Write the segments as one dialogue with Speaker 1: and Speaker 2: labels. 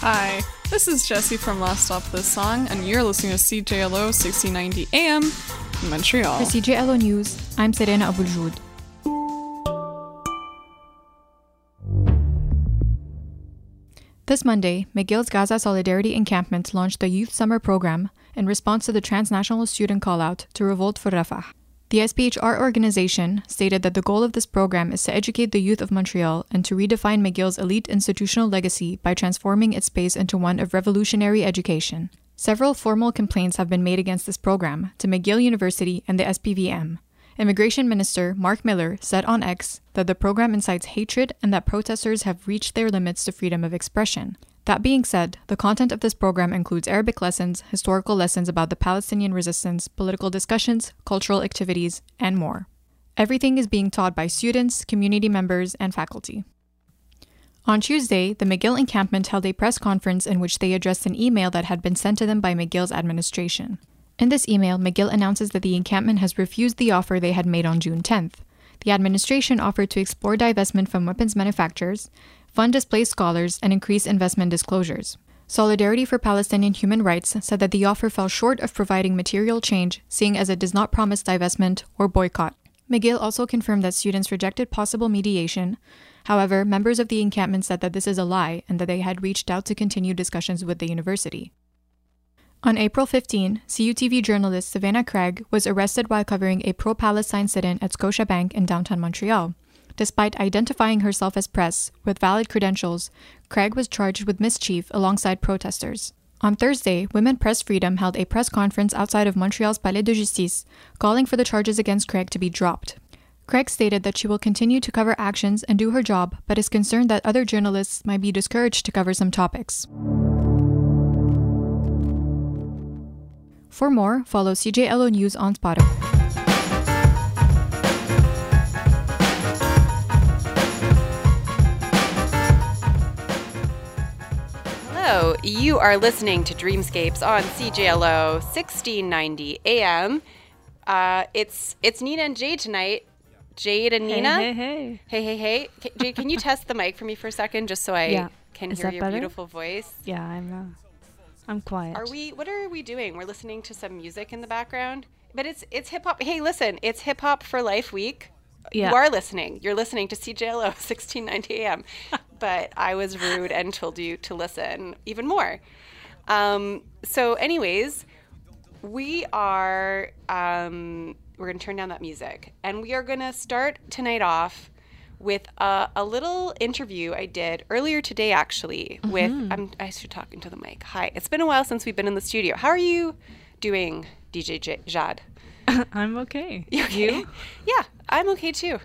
Speaker 1: Hi, this is Jessie from Last Stop This Song, and you're listening to CJLO 1690 AM in Montreal.
Speaker 2: For CJLO News, I'm Serena Abuljoud. This Monday, McGill's Gaza Solidarity Encampment launched the Youth Summer Program in response to the transnational student call-out to revolt for Rafah. The SPHR organization stated that the goal of this program is to educate the youth of Montreal and to redefine McGill's elite institutional legacy by transforming its space into one of revolutionary education. Several formal complaints have been made against this program to McGill University and the SPVM. Immigration Minister Mark Miller said on X that the program incites hatred and that protesters have reached their limits to freedom of expression. That being said, the content of this program includes Arabic lessons, historical lessons about the Palestinian resistance, political discussions, cultural activities, and more. Everything is being taught by students, community members, and faculty. On Tuesday, the McGill encampment held a press conference in which they addressed an email that had been sent to them by McGill's administration. In this email, McGill announces that the encampment has refused the offer they had made on June 10th. The administration offered to explore divestment from weapons manufacturers, fund displaced scholars, and increase investment disclosures. Solidarity for Palestinian Human Rights said that the offer fell short of providing material change, seeing as it does not promise divestment or boycott. McGill also confirmed that students rejected possible mediation. However, members of the encampment said that this is a lie and that they had reached out to continue discussions with the university. On April 15, CUTV journalist Savannah Craig was arrested while covering a pro-Palestine sit-in at Scotiabank in downtown Montreal. Despite identifying herself as press with valid credentials, Craig was charged with mischief alongside protesters. On Thursday, Women Press Freedom held a press conference outside of Montreal's Palais de Justice, calling for the charges against Craig to be dropped. Craig stated that she will continue to cover actions and do her job, but is concerned that other journalists might be discouraged to cover some topics. For more, follow CJLO News on Spotify.
Speaker 3: Hello, you are listening to Dreamscapes on CJLO 1690 AM. It's Nina and Jade tonight. Jade and Nina.
Speaker 4: Hey.
Speaker 3: Hey. Jade, can you test the mic for me for a second, just so I can
Speaker 4: Is
Speaker 3: hear
Speaker 4: that
Speaker 3: your
Speaker 4: better?
Speaker 3: beautiful voice?
Speaker 4: Yeah, I'm quiet.
Speaker 3: What are we doing? We're listening to some music in the background, but it's hip hop. Hey, listen, it's Hip Hop for Life Week.
Speaker 4: Yeah.
Speaker 3: You are listening. You're listening to CJLO 1690 AM. But I was rude and told you to listen even more. So anyways, we are, we're going to turn down that music. And we are going to start tonight off with a little interview I did earlier today, actually, with, I should talk into the mic. Hi. It's been a while since we've been in the studio. How are you doing, DJ Jad?
Speaker 4: I'm okay.
Speaker 3: You? Yeah, I'm okay too.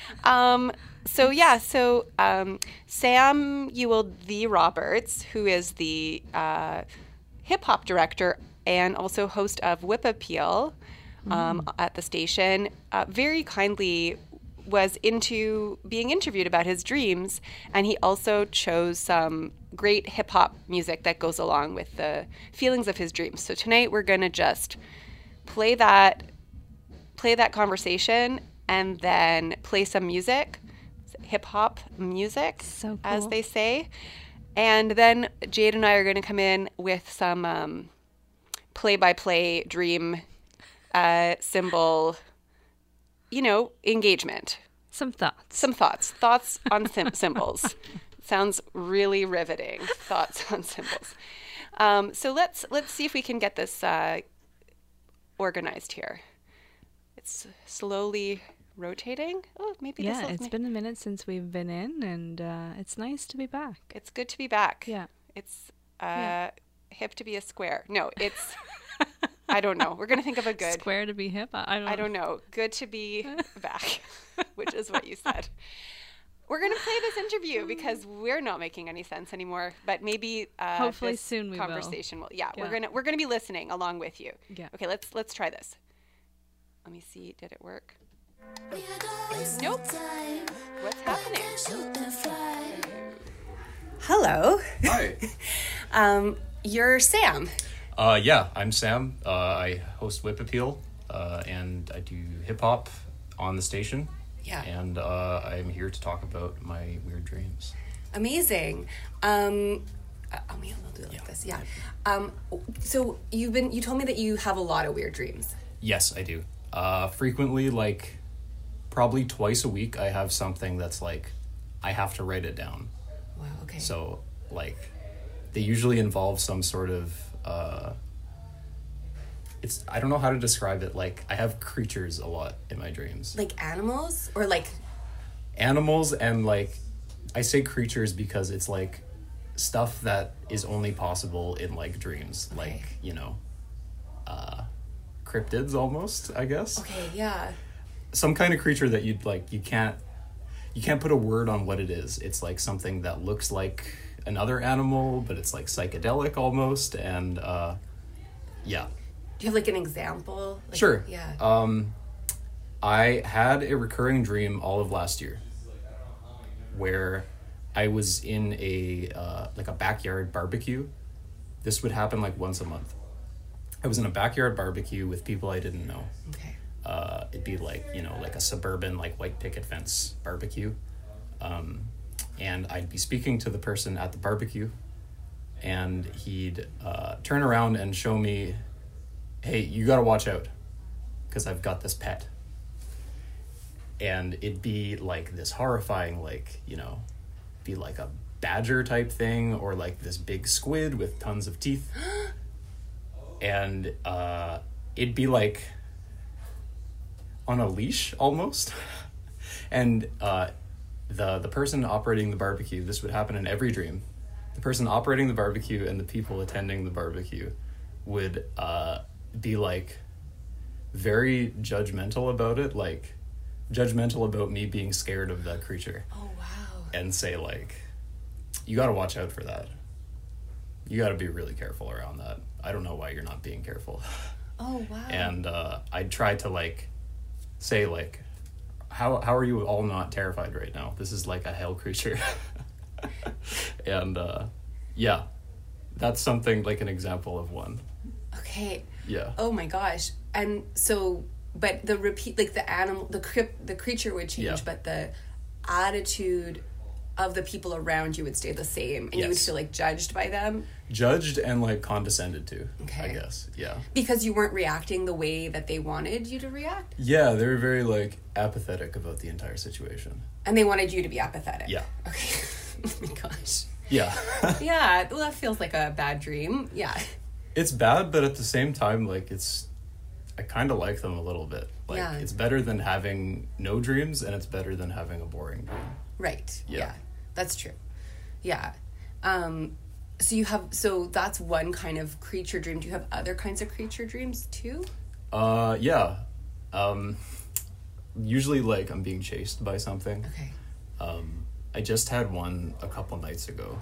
Speaker 3: Samuel The Roberts, who is the hip hop director and also host of Whip Appeal at the station, very kindly was into being interviewed about his dreams, and he also chose some great hip hop music that goes along with the feelings of his dreams. So tonight we're gonna just play that conversation and then play some music. Hip hop music,
Speaker 4: So cool.
Speaker 3: As they say. And then Jade and I are going to come in with some play-by-play dream symbol, engagement.
Speaker 4: Some thoughts.
Speaker 3: Some thoughts on symbols. Sounds really riveting. Thoughts on symbols. So let's see if we can get this organized here. It's slowly rotating. Oh, maybe this will...
Speaker 4: it's been a minute since we've been in, and it's nice to be back.
Speaker 3: It's good to be back.
Speaker 4: Yeah.
Speaker 3: It's hip to be a square. No, it's... I don't know. We're going to think of a good...
Speaker 4: Square to be hip?
Speaker 3: I don't know. Good to be back, which is what you said. We're going to play this interview because we're not making any sense anymore, but maybe
Speaker 4: hopefully
Speaker 3: this
Speaker 4: soon we
Speaker 3: conversation will. Yeah,
Speaker 4: Yeah.
Speaker 3: we're going to be listening along with you.
Speaker 4: Yeah.
Speaker 3: Okay, let's try this. Let me see. Did it work? Nope. What's happening? Hello.
Speaker 5: Hi.
Speaker 3: You're Sam.
Speaker 5: Yeah, I'm Sam. I host Whip Appeal, and I do hip hop on the station.
Speaker 3: Yeah.
Speaker 5: And I'm here to talk about my weird dreams.
Speaker 3: Amazing. I'll do it like this. Yeah. So you told me that you have a lot of weird dreams.
Speaker 5: Yes, I do. Frequently, like, probably twice a week, I have something that's like, I have to write it down.
Speaker 3: Wow. Okay.
Speaker 5: So, like, they usually involve some sort of, I don't know how to describe it. Like, I have creatures a lot in my dreams.
Speaker 3: Like animals or like...
Speaker 5: Animals, and like, I say creatures because it's like stuff that is only possible in like dreams.
Speaker 3: Okay.
Speaker 5: Like, you know, cryptids almost, I guess.
Speaker 3: Okay, yeah.
Speaker 5: Some kind of creature that you can't put a word on what it is. It's like something that looks like another animal, but it's like psychedelic almost, and yeah.
Speaker 3: Do you have like an example? Like,
Speaker 5: Sure.
Speaker 3: Yeah.
Speaker 5: I had a recurring dream all of last year where I was in a like a backyard barbecue. This would happen like once a month. I was in a backyard barbecue with people I didn't know.
Speaker 3: Okay.
Speaker 5: It'd be like, you know, like a suburban, like white picket fence barbecue. And I'd be speaking to the person at the barbecue, and he'd turn around and show me, hey, you gotta watch out, because I've got this pet. And it'd be like this horrifying, like, you know, be like a badger type thing, or like this big squid with tons of teeth. And it'd be like on a leash almost. And the person operating the barbecue, this would happen in every dream, the person operating the barbecue and the people attending the barbecue would be like very judgmental about it, like judgmental about me being scared of that creature.
Speaker 3: Oh, wow.
Speaker 5: And say like, you got to watch out for that. You got to be really careful around that. I don't know why you're not being careful.
Speaker 3: Oh, wow.
Speaker 5: And I'd try to like say like, how are you all not terrified right now? This is like a hell creature. And yeah, that's something like an example of one.
Speaker 3: Okay.
Speaker 5: Yeah.
Speaker 3: Oh my gosh. And so, but the repeat, like the animal, the creature would change,
Speaker 5: Yeah.
Speaker 3: but the attitude of the people around you would stay the same, and you would
Speaker 5: Yes.
Speaker 3: feel like judged by them.
Speaker 5: Judged and like condescended to,
Speaker 3: Okay.
Speaker 5: I guess. Yeah.
Speaker 3: Because you weren't reacting the way that they wanted you to react?
Speaker 5: Yeah, they were very like apathetic about the entire situation.
Speaker 3: And they wanted you to be apathetic?
Speaker 5: Yeah.
Speaker 3: Okay. Oh my gosh.
Speaker 5: Yeah.
Speaker 3: Yeah, well, that feels like a bad dream. Yeah.
Speaker 5: It's bad, but at the same time, like I kind of like them a little bit. Like
Speaker 3: Yeah.
Speaker 5: it's better than having no dreams, and it's better than having a boring dream.
Speaker 3: Right.
Speaker 5: Yeah.
Speaker 3: Yeah. That's true. Yeah. So that's one kind of creature dream. Do you have other kinds of creature dreams too?
Speaker 5: Yeah. Usually like I'm being chased by something.
Speaker 3: Okay.
Speaker 5: I just had one a couple nights ago.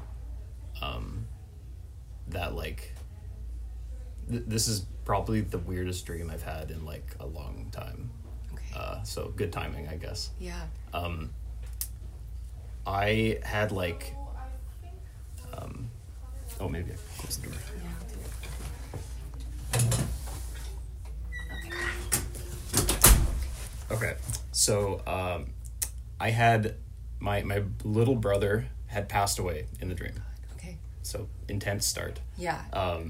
Speaker 5: That like this is probably the weirdest dream I've had in like a long time.
Speaker 3: Okay.
Speaker 5: So good timing, I guess.
Speaker 3: Yeah.
Speaker 5: I had like maybe I can close the door. Okay. So I had my little brother had passed away in the dream.
Speaker 3: Okay.
Speaker 5: So intense start.
Speaker 3: Yeah.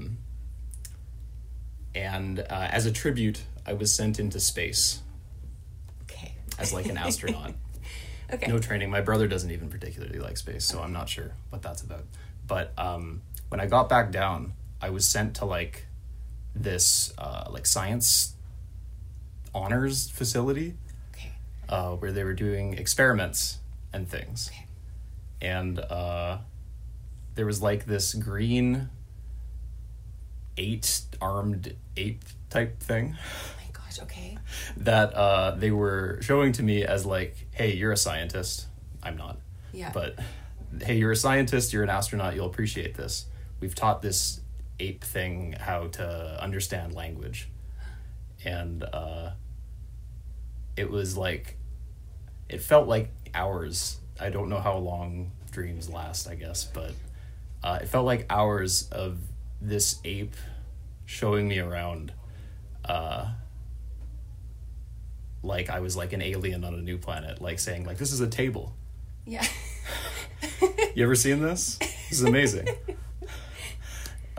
Speaker 5: And as a tribute, I was sent into space
Speaker 3: Okay.
Speaker 5: as like an astronaut.
Speaker 3: Okay.
Speaker 5: No training. My brother doesn't even particularly like space, so I'm not sure what that's about. But when I got back down, I was sent to like this like science honors facility
Speaker 3: Okay.
Speaker 5: where they were doing experiments and things.
Speaker 3: Okay.
Speaker 5: And there was like this green 8-armed ape type thing
Speaker 3: Oh my gosh. Okay.
Speaker 5: that they were showing to me as like, hey, you're a scientist. I'm not.
Speaker 3: Yeah.
Speaker 5: But hey, you're a scientist, you're an astronaut, you'll appreciate this. We've taught this ape thing how to understand language. And it was like, it felt like hours. I don't know how long dreams last, I guess, but it felt like hours of this ape showing me around like I was like an alien on a new planet, like saying like, this is a table.
Speaker 3: Yeah.
Speaker 5: You ever seen this? This is amazing.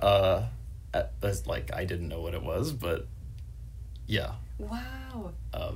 Speaker 5: That's like, I didn't know what it was, but yeah.
Speaker 3: Wow.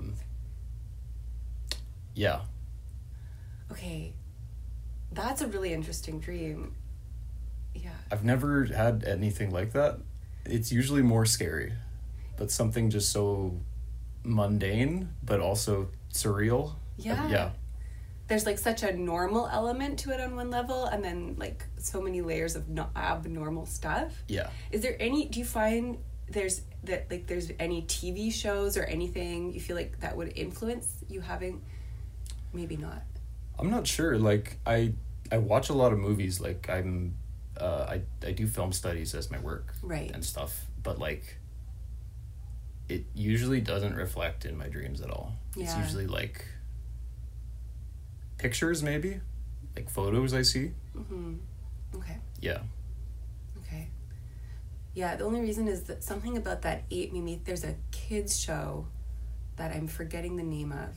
Speaker 5: Yeah.
Speaker 3: Okay. That's a really interesting dream. Yeah.
Speaker 5: I've never had anything like that. It's usually more scary, but something just so mundane, but also surreal.
Speaker 3: Yeah.
Speaker 5: Yeah.
Speaker 3: There's like such a normal element to it on one level, and then like so many layers of abnormal stuff.
Speaker 5: Yeah.
Speaker 3: Is there any, do you find there's any TV shows or anything you feel like that would influence you having, maybe not?
Speaker 5: I'm not sure. Like, I watch a lot of movies. Like, I do film studies as my work.
Speaker 3: Right.
Speaker 5: And stuff. But, like, it usually doesn't reflect in my dreams at all. It's
Speaker 3: Yeah.
Speaker 5: usually, like, pictures, maybe? Like, photos I see.
Speaker 3: Mm-hmm. Okay.
Speaker 5: Yeah.
Speaker 3: Okay. Yeah, the only reason is that something about that 8 made me, there's a kids show that I'm forgetting the name of.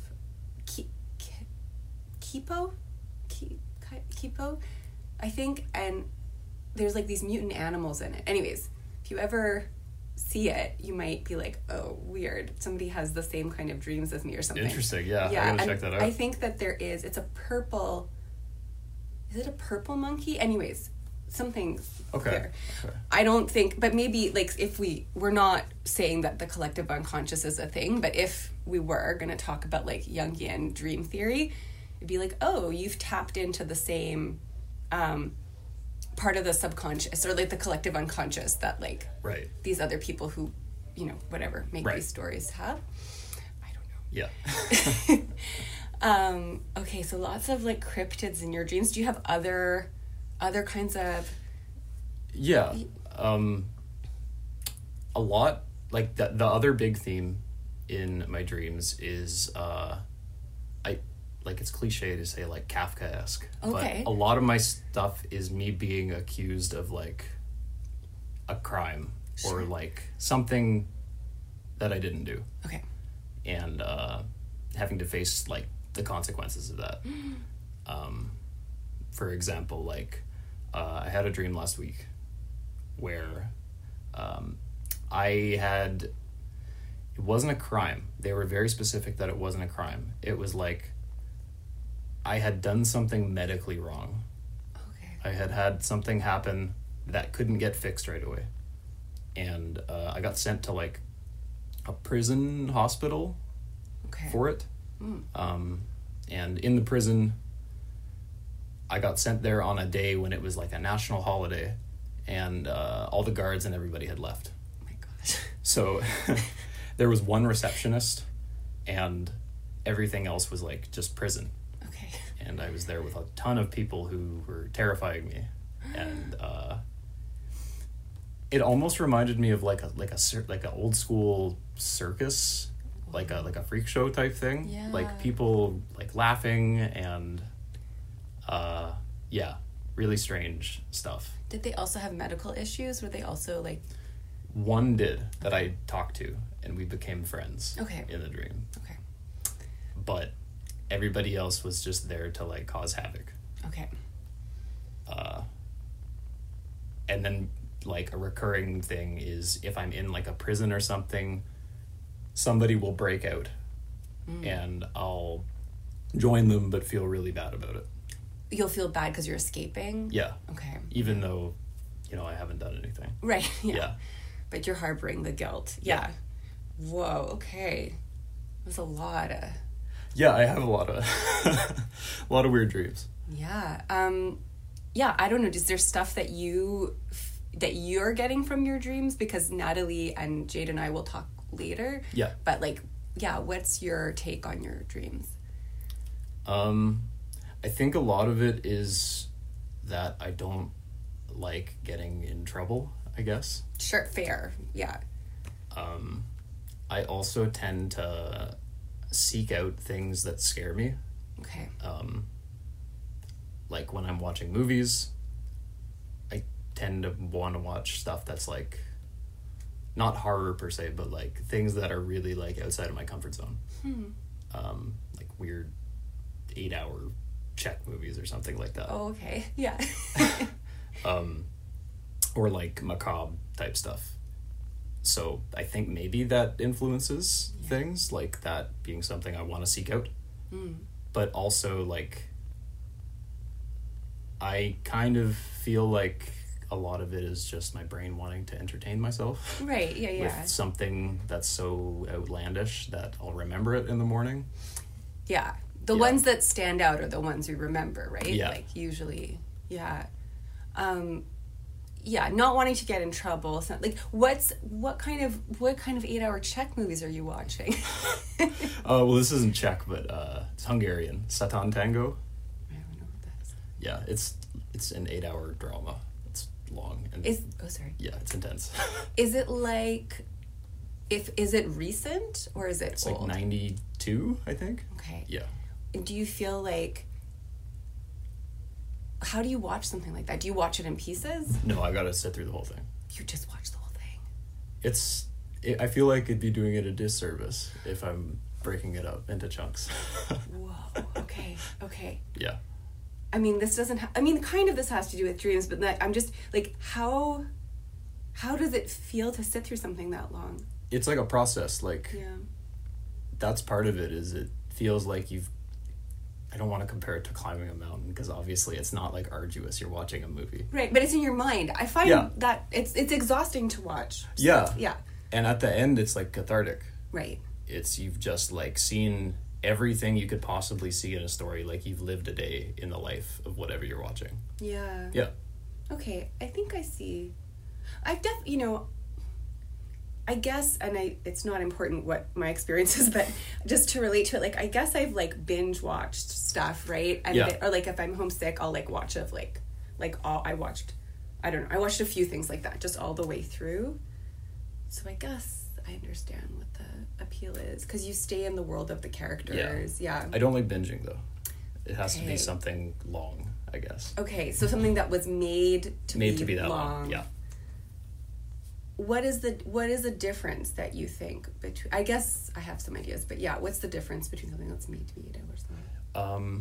Speaker 3: Kipo, I think, and there's like these mutant animals in it. Anyways, if you ever see it, you might be like, oh, weird, somebody has the same kind of dreams as me or something.
Speaker 5: Interesting, yeah. I gotta check that out.
Speaker 3: I think that is it a purple monkey? Anyways, something there.
Speaker 5: Okay.
Speaker 3: I don't think, but maybe like if we're not saying that the collective unconscious is a thing, but if we were going to talk about like Jungian dream theory, it'd be like, oh, you've tapped into the same part of the subconscious or like the collective unconscious that like
Speaker 5: Right.
Speaker 3: these other people who, whatever, make
Speaker 5: Right.
Speaker 3: these stories have. I don't know.
Speaker 5: Yeah.
Speaker 3: Okay, so lots of like cryptids in your dreams. Do you have other kinds of...
Speaker 5: Yeah. A lot. Like, the other big theme in my dreams is it's cliche to say like Kafka-esque.
Speaker 3: Okay.
Speaker 5: But a lot of my stuff is me being accused of like a crime or like something that I didn't do.
Speaker 3: Okay.
Speaker 5: And having to face like the consequences of that. For example, like I had a dream last week where it wasn't a crime. They were very specific that it wasn't a crime. It was like I had done something medically wrong.
Speaker 3: Okay.
Speaker 5: I had something happen that couldn't get fixed right away. And I got sent to like a prison hospital for it. And in the prison, I got sent there on a day when it was like a national holiday, and all the guards and everybody had left.
Speaker 3: Oh my gosh.
Speaker 5: So there was one receptionist, and everything else was like just prison.
Speaker 3: Okay.
Speaker 5: And I was there with a ton of people who were terrifying me, and it almost reminded me of like a old school circus, like a freak show type thing.
Speaker 3: Yeah.
Speaker 5: Like people like laughing and really strange stuff.
Speaker 3: Did they also have medical issues? Were they also like...
Speaker 5: One did that I talked to, and we became friends.
Speaker 3: Okay.
Speaker 5: In the dream.
Speaker 3: Okay.
Speaker 5: But everybody else was just there to like cause havoc.
Speaker 3: Okay.
Speaker 5: And then like a recurring thing is if I'm in like a prison or something, somebody will break out and I'll join them but feel really bad about it.
Speaker 3: You'll feel bad because you're escaping?
Speaker 5: Yeah.
Speaker 3: Okay.
Speaker 5: Even though, I haven't done anything.
Speaker 3: Right. Yeah.
Speaker 5: Yeah.
Speaker 3: But you're harboring the guilt. Yeah. Whoa. Okay. There's a lot of...
Speaker 5: Yeah, I have a lot of a lot of weird dreams.
Speaker 3: Yeah. Yeah, I don't know. Is there stuff that you're getting from your dreams? Because Natalie and Jade and I will talk later.
Speaker 5: Yeah.
Speaker 3: But like, yeah, what's your take on your dreams?
Speaker 5: I think a lot of it is that I don't like getting in trouble, I guess.
Speaker 3: Sure, fair. Yeah.
Speaker 5: I also tend to seek out things that scare me.
Speaker 3: Okay.
Speaker 5: Like when I'm watching movies, I tend to want to watch stuff that's like not horror per se, but like things that are really like outside of my comfort zone. Like weird 8-hour Czech movies or something like that.
Speaker 3: Oh, okay. Yeah.
Speaker 5: or like macabre type stuff. So I think maybe that influences things, like that being something I want to seek out. But also, like, I kind of feel like a lot of it is just my brain wanting to entertain myself.
Speaker 3: Right, yeah.
Speaker 5: With something that's so outlandish that I'll remember it in the morning.
Speaker 3: Yeah. The ones that stand out are the ones we remember, right?
Speaker 5: Yeah.
Speaker 3: Like, usually, yeah. Not wanting to get in trouble. So, like, what kind of 8-hour Czech movies are you watching?
Speaker 5: Well, this isn't Czech, but it's Hungarian. Satan Tango.
Speaker 3: I don't know what that is.
Speaker 5: Yeah, it's an 8-hour drama. It's long and yeah, it's intense.
Speaker 3: Is it like, is it recent or is it
Speaker 5: It's
Speaker 3: old?
Speaker 5: like 92, I think.
Speaker 3: Okay.
Speaker 5: Yeah.
Speaker 3: Do you feel like, how do you watch something like that? Do you watch it in pieces?
Speaker 5: No, I gotta sit through the whole thing.
Speaker 3: You just watch the whole thing.
Speaker 5: I feel like it'd be doing it a disservice if I'm breaking it up into chunks.
Speaker 3: Whoa. Okay.
Speaker 5: Yeah.
Speaker 3: I mean, this doesn't. Kind of this has to do with dreams, but I'm just like, how does it feel to sit through something that long?
Speaker 5: It's like a process. Like,
Speaker 3: Yeah.
Speaker 5: that's part of it. Is it feels like I don't want to compare it to climbing a mountain, because obviously it's not like arduous. You're watching a movie.
Speaker 3: Right, but it's in your mind. I find
Speaker 5: Yeah.
Speaker 3: that it's exhausting to watch. So
Speaker 5: Yeah.
Speaker 3: Yeah.
Speaker 5: And at the end, it's like cathartic.
Speaker 3: Right.
Speaker 5: You've just like seen everything you could possibly see in a story. Like, you've lived a day in the life of whatever you're watching.
Speaker 3: Yeah.
Speaker 5: Yeah.
Speaker 3: Okay, I think I see. I guess, and it's not important what my experience is, but just to relate to it, like, I guess I've, like, binge watched stuff, right? And
Speaker 5: Yeah.
Speaker 3: or, like, if I'm homesick, I'll, like, watch I watched a few things like that, just all the way through. So I guess I understand what the appeal is, because you stay in the world of the characters. Yeah.
Speaker 5: I don't like binging, though. It has to
Speaker 3: Okay.
Speaker 5: be something long, I guess.
Speaker 3: Okay, so something that was made to be
Speaker 5: that
Speaker 3: long.
Speaker 5: long. Yeah.
Speaker 3: What is the difference that you think between? I guess I have some ideas, but yeah, what's the difference between something that's made to be 8 hours long?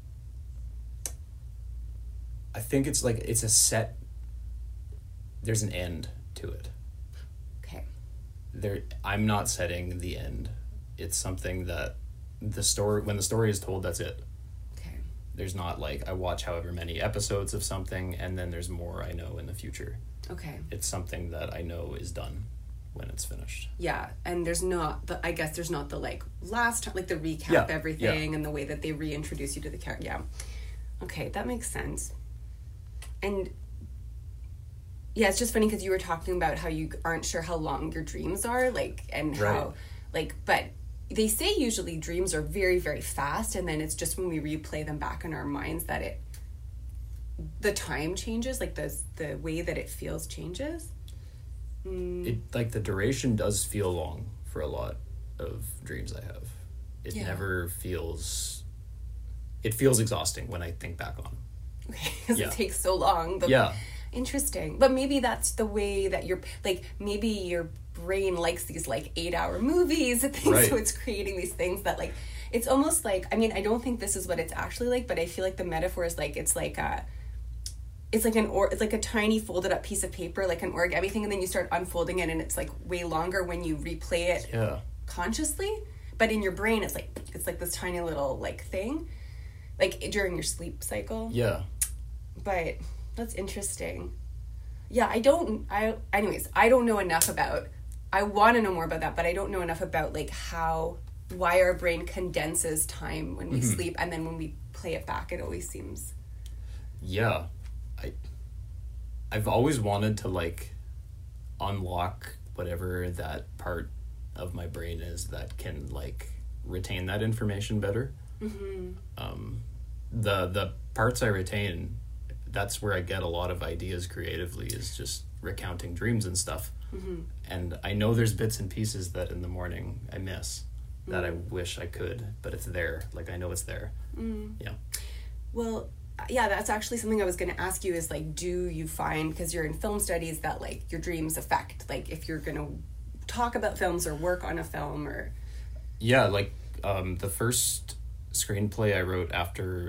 Speaker 5: I think it's like it's a set. There's an end to it.
Speaker 3: Okay.
Speaker 5: I'm not setting the end. It's something that when the story is told, that's it.
Speaker 3: Okay.
Speaker 5: There's not like I watch however many episodes of something and then there's more I know in the future.
Speaker 3: Okay.
Speaker 5: It's something that I know is done when it's finished.
Speaker 3: Yeah, and there's not the like last time, like the recap
Speaker 5: Yeah,
Speaker 3: everything and the way that they reintroduce you to the character. Yeah. Okay, that makes sense. And yeah, it's just funny because you were talking about how you aren't sure how long your dreams are, like, and how,
Speaker 5: Right.
Speaker 3: like, but they say usually dreams are very, very fast, and then it's just when we replay them back in our minds that the time changes, like the way that it feels changes.
Speaker 5: It like the duration does feel long for a lot of dreams I have. It
Speaker 3: Yeah.
Speaker 5: never feels. It feels exhausting when I think back on it.
Speaker 3: Okay, because
Speaker 5: Yeah.
Speaker 3: it takes so long.
Speaker 5: Yeah.
Speaker 3: Interesting. But maybe that's the way that maybe your brain likes these, like, 8-hour movies and things,
Speaker 5: Right.
Speaker 3: so it's creating these things that, like, it's almost like, I mean, I don't think this is what it's actually like, but I feel like the metaphor is like, it's like a tiny folded up piece of paper, like an origami thing, and then you start unfolding it and it's like way longer when you replay it
Speaker 5: Yeah.
Speaker 3: consciously, but in your brain it's like this tiny little, like, thing, like, during your sleep cycle.
Speaker 5: Yeah.
Speaker 3: But that's interesting. Yeah, I don't know enough about, I want to know more about that, but I don't know enough about, like, why our brain condenses time when we sleep, and then when we play it back it always seems.
Speaker 5: Yeah. I've always wanted to, like, unlock whatever that part of my brain is that can, like, retain that information better. The parts I retain, that's where I get a lot of ideas creatively, is just recounting dreams and stuff. And I know there's bits and pieces that in the morning I miss that I wish I could, but it's there. Like, I know it's there. Yeah.
Speaker 3: Well, yeah, that's actually something I was going to ask you is, like, do you find, because you're in film studies, that, like, your dreams affect, like, if you're going to talk about films or work on a film or...
Speaker 5: Yeah, like, the first screenplay I wrote after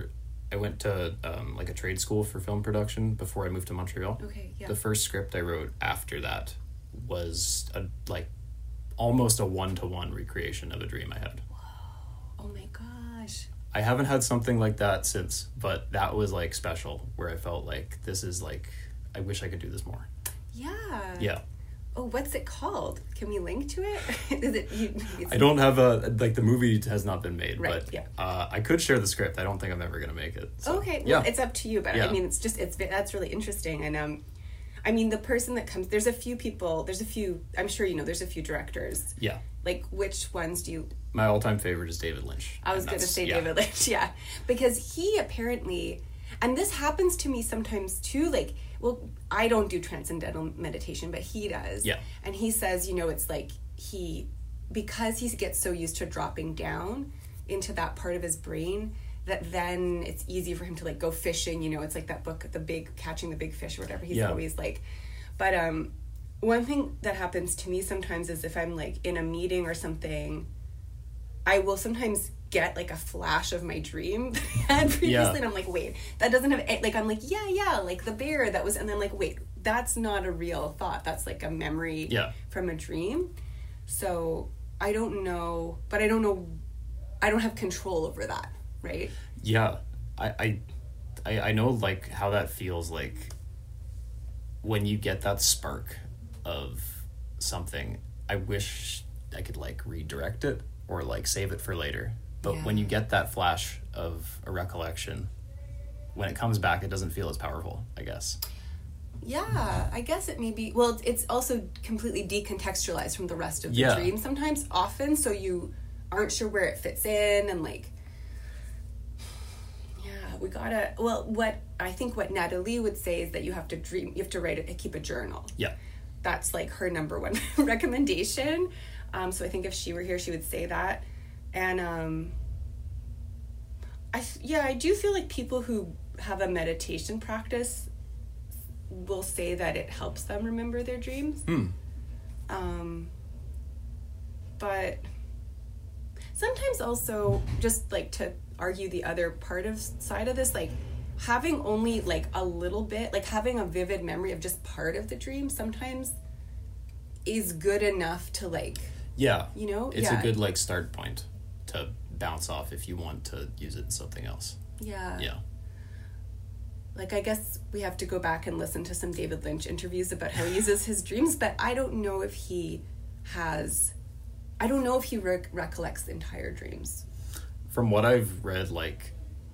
Speaker 5: I went to like a trade school for film production before I moved to Montreal.
Speaker 3: Okay, yeah.
Speaker 5: The first script I wrote after that was almost a 1-to-1 recreation of a dream I had.
Speaker 3: Oh my gosh.
Speaker 5: I haven't had something like that since, but that was like special, where I felt like this is like, I wish I could do this more.
Speaker 3: Yeah.
Speaker 5: Yeah.
Speaker 3: Oh, what's it called? Can we link to it? Is it?
Speaker 5: I don't have the movie has not been made,
Speaker 3: Right,
Speaker 5: but
Speaker 3: yeah.
Speaker 5: I could share the script. I don't think I'm ever gonna make it. So,
Speaker 3: Okay, well,
Speaker 5: yeah.
Speaker 3: it's up to you, but
Speaker 5: Yeah.
Speaker 3: I mean, that's really interesting, and I mean, the person that comes, there's a few, I'm sure you know, there's a few directors.
Speaker 5: Yeah.
Speaker 3: Like, which ones do you?
Speaker 5: My all-time favorite is David Lynch.
Speaker 3: I was
Speaker 5: and
Speaker 3: going to
Speaker 5: that's-
Speaker 3: say
Speaker 5: yeah.
Speaker 3: David Lynch, yeah, because he apparently, and this happens to me sometimes too. Like, well, I don't do transcendental meditation, but he does.
Speaker 5: Yeah.
Speaker 3: And he says, you know, it's like because he gets so used to dropping down into that part of his brain, that then it's easy for him to like go fishing. You know, it's like that book, Catching the Big Fish or whatever. He's
Speaker 5: Yeah.
Speaker 3: always like, but one thing that happens to me sometimes is if I'm like in a meeting or something, I will sometimes get like a flash of my dream that I had previously,
Speaker 5: Yeah.
Speaker 3: and I'm like, wait, that doesn't have, like, I'm like, yeah, like the bear that was, and then like, wait, that's not a real thought. That's like a memory
Speaker 5: Yeah.
Speaker 3: from a dream. So I don't know, but I don't have control over that, right?
Speaker 5: Yeah, I know like how that feels like when you get that spark of something. I wish I could like redirect it or like save it for later. But when
Speaker 3: Yeah.
Speaker 5: you get that flash of a recollection, when it comes back, it doesn't feel as powerful, I guess.
Speaker 3: Yeah, I guess it may be. Well, it's also completely decontextualized from the rest of the
Speaker 5: Yeah.
Speaker 3: dream sometimes, often, so you aren't sure where it fits in, and like, yeah, we gotta. Well, what Natalie would say is that you have to write it, keep a journal.
Speaker 5: Yeah.
Speaker 3: That's like her number one recommendation. So I think if she were here, she would say that. And I do feel like people who have a meditation practice will say that it helps them remember their dreams. But sometimes also, just like to argue the other side of this, like having only like a little bit, like having a vivid memory of just part of the dream sometimes is good enough to like,
Speaker 5: Yeah.
Speaker 3: you know?
Speaker 5: It's
Speaker 3: Yeah.
Speaker 5: a good like start point to bounce off if you want to use it in something else.
Speaker 3: Yeah.
Speaker 5: Yeah.
Speaker 3: Like, I guess we have to go back and listen to some David Lynch interviews about how he uses his dreams, but I don't know if he recollects the entire dreams.
Speaker 5: From what I've read, like,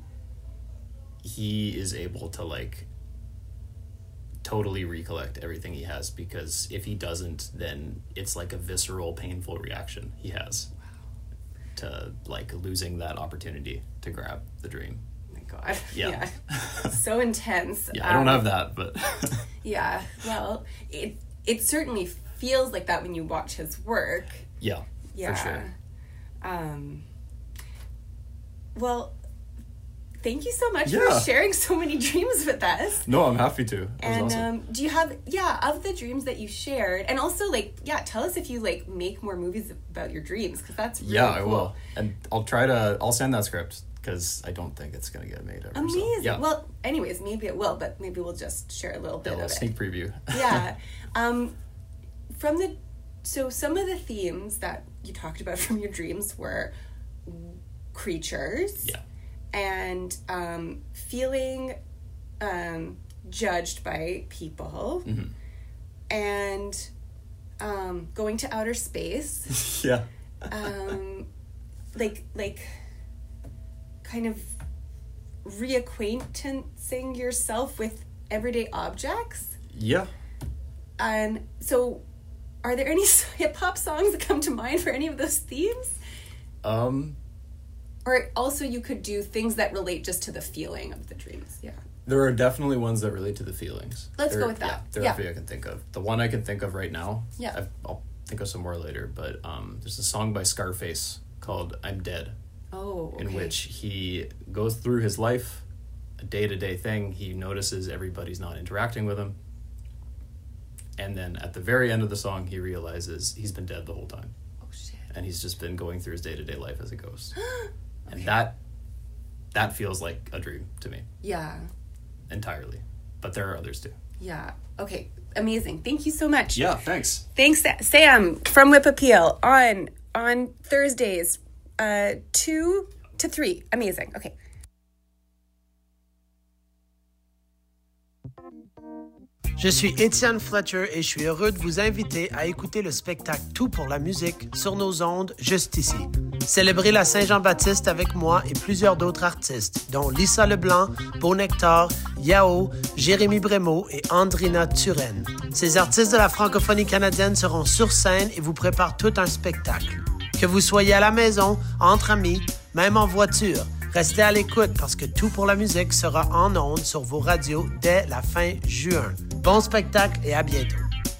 Speaker 5: he is able to, like, totally recollect everything he has, because if he doesn't, then it's like a visceral, painful reaction he has to, like, losing that opportunity to grab the dream.
Speaker 3: Oh my God.
Speaker 5: Yeah.
Speaker 3: So intense.
Speaker 5: Yeah, I don't have that, but...
Speaker 3: Yeah, well, it certainly feels like that when you watch his work.
Speaker 5: yeah,
Speaker 3: Yeah.
Speaker 5: for sure.
Speaker 3: Well, thank you so much
Speaker 5: Yeah.
Speaker 3: for sharing so many dreams with us.
Speaker 5: No, I'm happy to. It was
Speaker 3: And
Speaker 5: awesome.
Speaker 3: do you have, of the dreams that you shared, and also, like, tell us if you, like, make more movies about your dreams, because that's really
Speaker 5: Yeah, I
Speaker 3: cool.
Speaker 5: will. And I'll send that script, because I don't think it's going to get made ever.
Speaker 3: Amazing.
Speaker 5: So, yeah.
Speaker 3: Well, anyways, maybe it will, but maybe we'll just share a little bit
Speaker 5: a
Speaker 3: of it.
Speaker 5: sneak preview.
Speaker 3: Yeah. So some of the themes that you talked about from your dreams were creatures.
Speaker 5: Yeah.
Speaker 3: And feeling judged by people.
Speaker 5: Mm-hmm.
Speaker 3: And going to outer space.
Speaker 5: Yeah.
Speaker 3: Like kind of reacquainting yourself with everyday objects.
Speaker 5: Yeah.
Speaker 3: And so, are there any hip-hop songs that come to mind for any of those themes? Or also you could do things that relate just to the feeling of the dreams. Yeah.
Speaker 5: There are definitely ones that relate to the feelings.
Speaker 3: Let's go
Speaker 5: There-
Speaker 3: with that.
Speaker 5: Yeah, there are
Speaker 3: Yeah.
Speaker 5: a few I can think of. The one I can think of right now,
Speaker 3: Yeah.
Speaker 5: I'll think of some more later, but there's a song by Scarface called I'm Dead,
Speaker 3: Oh, okay.
Speaker 5: in which he goes through his life, a day-to-day thing. He notices everybody's not interacting with him. And then at the very end of the song, he realizes he's been dead the whole time.
Speaker 3: Oh, shit.
Speaker 5: And he's just been going through his day-to-day life as a ghost. And that that feels like a dream to me.
Speaker 3: Yeah.
Speaker 5: Entirely. But there are others too.
Speaker 3: Yeah. Okay. Amazing. Thank you so much.
Speaker 5: Yeah, thanks.
Speaker 3: Thanks, Sam from Whip Appeal on Thursdays, 2 to 3. Amazing. Okay.
Speaker 6: Je suis Étienne Fletcher et je suis heureux de vous inviter à écouter le spectacle Tout pour la musique sur nos ondes juste ici. Célébrez la Saint-Jean-Baptiste avec moi et plusieurs d'autres artistes, dont Lisa Leblanc, Beau Nectar, Yao, Jérémy Brémaud et Andrina Turenne. Ces artistes de la francophonie canadienne seront sur scène et vous préparent tout un spectacle. Que vous soyez à la maison, entre amis, même en voiture, restez à l'écoute parce que Tout pour la musique sera en ondes sur vos radios dès la fin juin. Bon spectacle et à bientôt.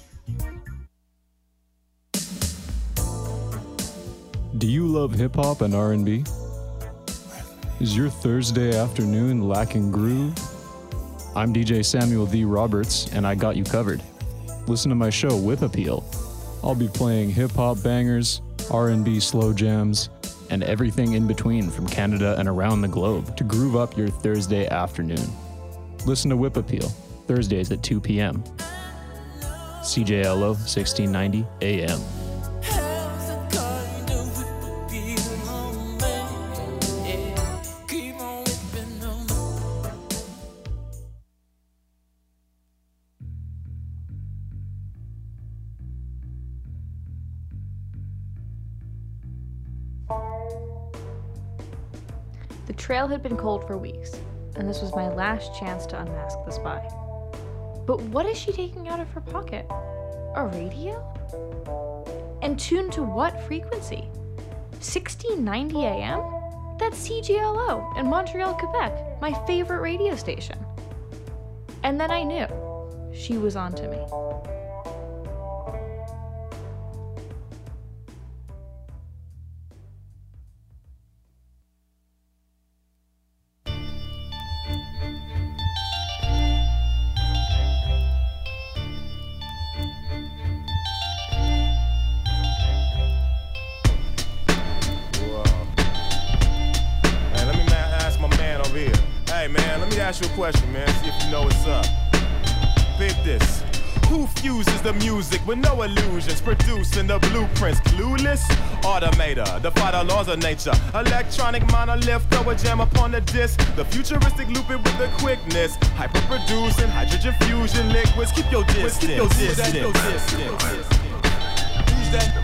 Speaker 7: Do you love hip-hop and R&B? Is your Thursday afternoon lacking groove? I'm DJ Samuel V. Roberts, and I got you covered. Listen to my show, Whip Appeal. I'll be playing hip-hop bangers, R&B slow jams, and everything in between from Canada and around the globe to groove up your Thursday afternoon. Listen to Whip Appeal, Thursdays at 2 p.m. CJLO 1690 AM.
Speaker 2: The trail had been cold for weeks, and this was my last chance to unmask the spy. But what is she taking out of her pocket? A radio? And tuned to what frequency? 1690 AM? That's CJLO in Montreal, Quebec, my favorite radio station. And then I knew she was onto me.
Speaker 8: Ask you a question, man. See if you know what's up. Pick this. Who fuses the music with no illusions, producing the blueprints? Clueless? Automator, defy the laws of nature. Electronic monolith, throw a jam upon the disc. The futuristic loop it with the quickness. Hyper-producing hydrogen fusion liquids. Keep your distance. Keep your distance. Who's that?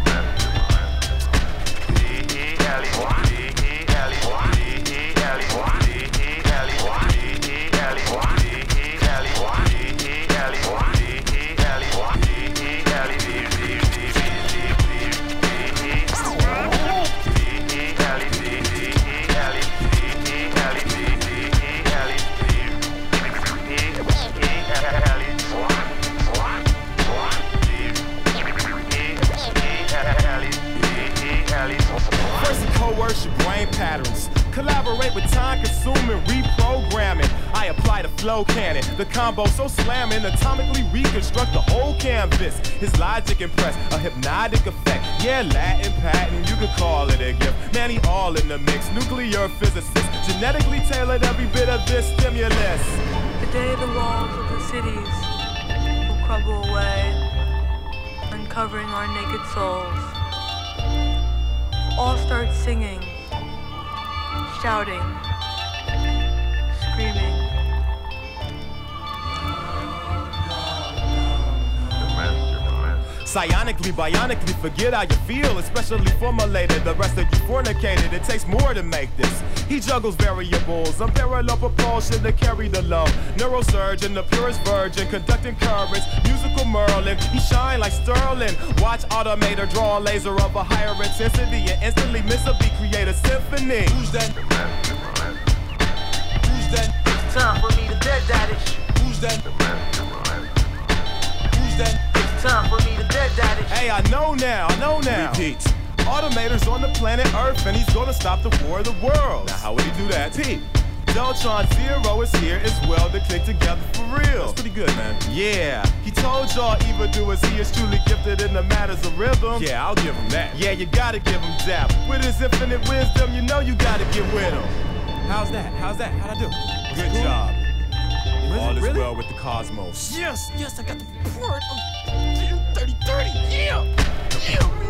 Speaker 8: Worship brain patterns, collaborate with time-consuming reprogramming. I apply the flow cannon, the combo so slamming, atomically reconstruct the whole canvas. His logic impressed, a hypnotic effect. Yeah, Latin patent, you could call it a gift. Man, he all in the mix, nuclear physicist, genetically tailored every bit of this stimulus.
Speaker 9: The day the walls of the cities will crumble away, uncovering our naked souls. All start singing, shouting, screaming.
Speaker 8: Psionically, bionically, forget how you feel, especially formulated. The rest of you fornicated, it takes more to make this. He juggles variables, unparalleled propulsion to carry the load. Neurosurgeon, the purest virgin, conducting currents, musical Merlin. He shine like Sterling. Watch Automator draw a laser of a higher intensity and instantly miss a beat, create a symphony. Who's that? Who's that?
Speaker 9: It's time for me to dead that ish.
Speaker 8: Who's that? Who's that?
Speaker 9: Time for me to dead that ish.
Speaker 8: Hey, I know now. Repeat. Automator's on the planet Earth and he's gonna stop the war of the world. Now how would he do that? Pete. Deltron Zero is here as well to click together for real. That's pretty good, man. Yeah, he told y'all evildoers he is truly gifted in the matters of rhythm. Yeah, I'll give him that. Yeah, you gotta give him that. With his infinite wisdom, you know you gotta get with him. How's that? How'd I do? Good job. All is well with the cosmos.
Speaker 6: Yes, I got the part. 30, yeah! Yeah, man!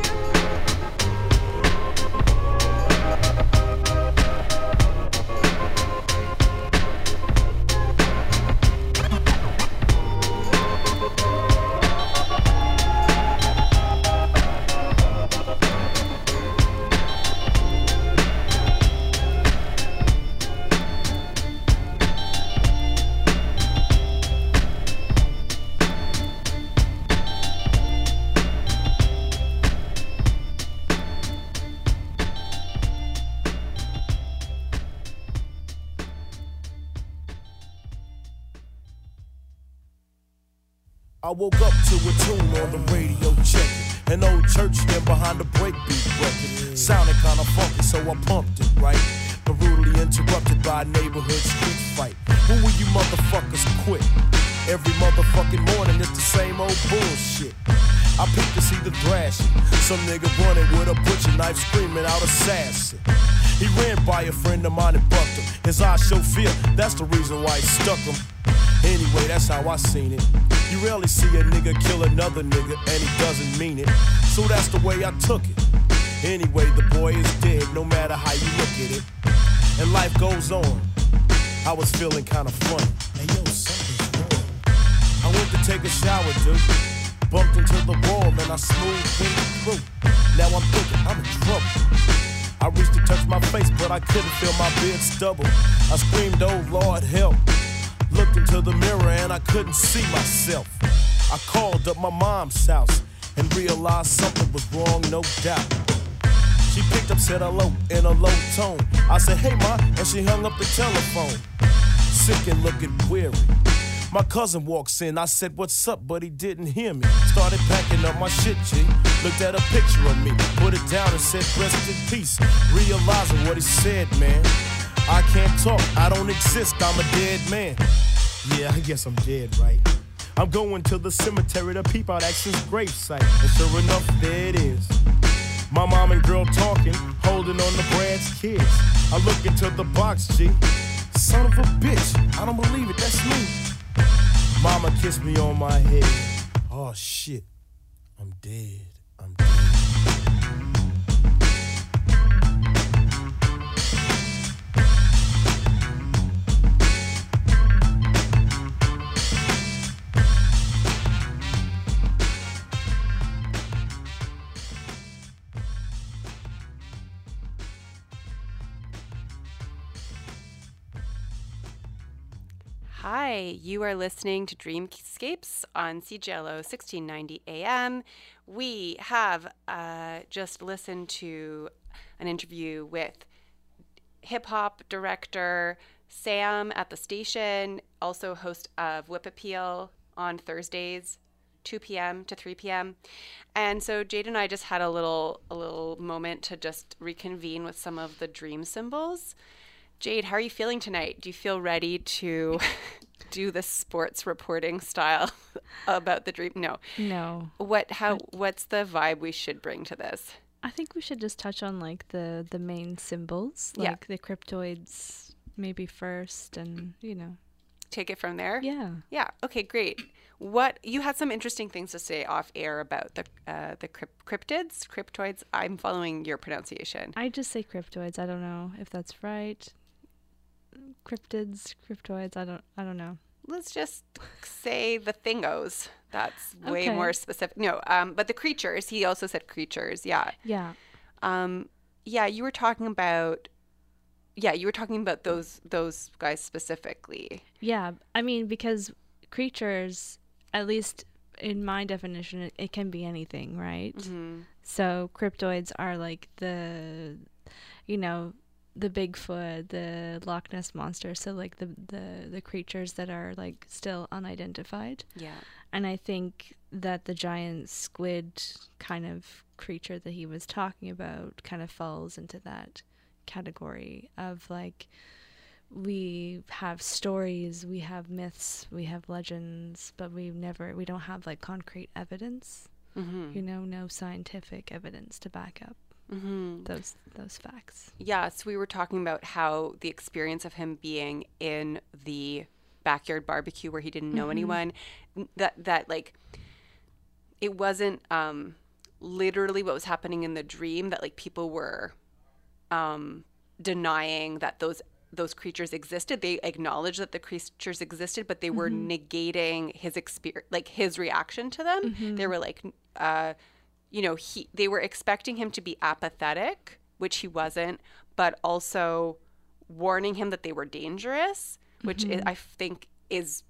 Speaker 10: I woke up to a tune on the radio checking. An old church hymn behind the breakbeat record. Sounded kinda funky, so I pumped it, right? Brutally interrupted by a neighborhood street fight. When will you motherfuckers quit? Every motherfucking morning it's the same old bullshit. I peeked to see the thrashing. Some nigga running with a butcher knife screaming out assassin. He ran by a friend of mine and bucked him. His eyes show fear, that's the reason why he stuck him. Anyway, that's how I seen it. You rarely see a nigga kill another nigga and he doesn't mean it. So that's the way I took it. Anyway, the boy is dead no matter how you look at it. And life goes on. I was feeling kinda funny. Hey yo, something's wrong. I went to take a shower, dude. Bumped into the wall and I smoothed through. Now I'm thinking I'm in trouble. I reached to touch my face, but I couldn't feel my beard stubble. I screamed, oh Lord, help. Looked into the mirror and I couldn't see myself. I called up my mom's house and realized something was wrong, no doubt. She picked up, said hello in a low tone. I said, hey ma, and she hung up the telephone. Sick and looking weary. My cousin walks in, I said, what's up, but he didn't hear me. Started packing up my shit, G. Looked at a picture of me, put it down and said, rest in peace. Realizing what he said, man. I can't talk, I don't exist, I'm a dead man. Yeah, I guess I'm dead, right? I'm going to the cemetery to peep out Axon's gravesite. And sure enough, there it is. My mom and girl talking, holding on to Brad's kids. I look into the box, G. Son of a bitch, I don't believe it, that's me. Mama kissed me on my head. Oh shit, I'm dead, I'm dead.
Speaker 3: Hi, you are listening to Dreamscapes on CJLO 1690 AM. We have just listened to an interview with hip-hop director Sam at the station, also host of Whip Appeal on Thursdays, 2 p.m. to 3 p.m. And so Jade and I just had a little moment to just reconvene with some of the dream symbols. Jade, how are you feeling tonight? Do you feel ready to do the sports reporting style about the dream? No. What's the vibe we should bring to this?
Speaker 4: I think we should just touch on like the main symbols, like the cryptoids maybe first, and
Speaker 3: take it from there.
Speaker 4: Yeah.
Speaker 3: Okay, great. What you had some interesting things to say off air about the cryptoids. I'm following your pronunciation.
Speaker 4: I just say cryptoids. I don't know if that's right. Cryptoids. I don't know.
Speaker 3: Let's just say the thingos. That's way more specific. No, but the creatures. He also said creatures. Yeah.
Speaker 4: Yeah.
Speaker 3: You were talking about. Yeah, you were talking about those guys specifically.
Speaker 4: Yeah, I mean, because creatures, at least in my definition, it can be anything, right? Mm-hmm. So cryptoids are like the Bigfoot, the Loch Ness monster, so like the creatures that are like still unidentified.
Speaker 3: Yeah. And
Speaker 4: I think that the giant squid kind of creature that he was talking about kind of falls into that category of like, we have stories, we have myths, we have legends, but we don't have like concrete evidence. Mm-hmm. No scientific evidence to back up those facts.
Speaker 3: Yeah, so we were talking about how the experience of him being in the backyard barbecue where he didn't know anyone, that like it wasn't literally what was happening in the dream, that like people were denying that those creatures existed. They acknowledged that the creatures existed, but they were negating his experience, like his reaction to them. They were like, they were expecting him to be apathetic, which he wasn't, but also warning him that they were dangerous, which I think is,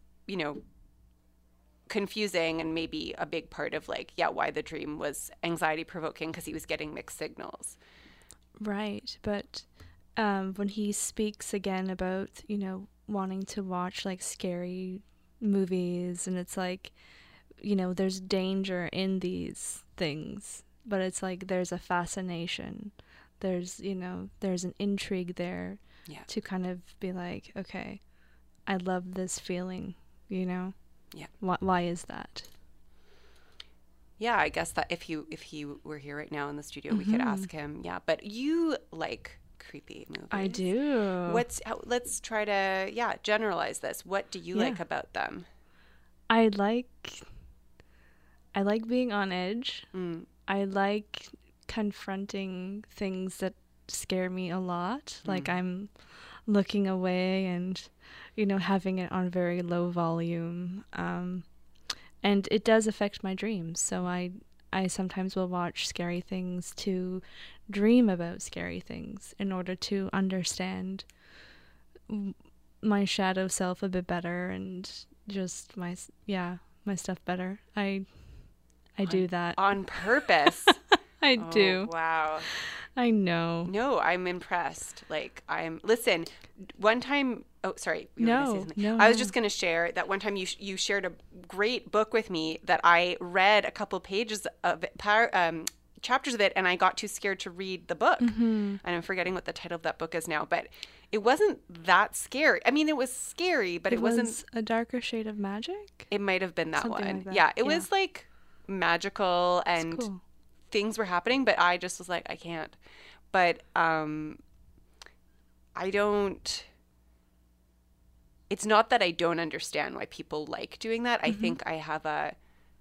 Speaker 3: confusing and maybe a big part of why the dream was anxiety provoking, because he was getting mixed signals.
Speaker 4: Right. But when he speaks again about, wanting to watch like scary movies, and it's like, there's danger in these things, but it's like there's a fascination. There's, there's an intrigue there to kind of be like, okay, I love this feeling, Yeah. Why is that?
Speaker 3: Yeah, I guess that if he were here right now in the studio, we could ask him. Yeah, but you like creepy movies.
Speaker 4: I do.
Speaker 3: Let's try to generalize this. What do you like about them?
Speaker 4: I like being on edge. I like confronting things that scare me a lot. Like I'm looking away and, having it on very low volume. And it does affect my dreams. So I sometimes will watch scary things to dream about scary things in order to understand my shadow self a bit better and just my stuff better. I do that.
Speaker 3: On purpose.
Speaker 4: I do.
Speaker 3: Wow.
Speaker 4: I know.
Speaker 3: No, I'm impressed. Listen, one time, oh, sorry.
Speaker 4: No.
Speaker 3: I was just going to share that one time you shared a great book with me that I read a couple pages of it, chapters of it, and I got too scared to read the book. And I'm forgetting what the title of that book is now, but it wasn't that scary. I mean, it was scary, but it wasn't.
Speaker 4: A Darker Shade of Magic?
Speaker 3: It might have been that
Speaker 4: Something
Speaker 3: one.
Speaker 4: like that.
Speaker 3: Yeah, it was like magical and
Speaker 4: cool.
Speaker 3: Things were happening, but I just was like, I can't. But I don't. It's not that I don't understand why people like doing that. I think I have a.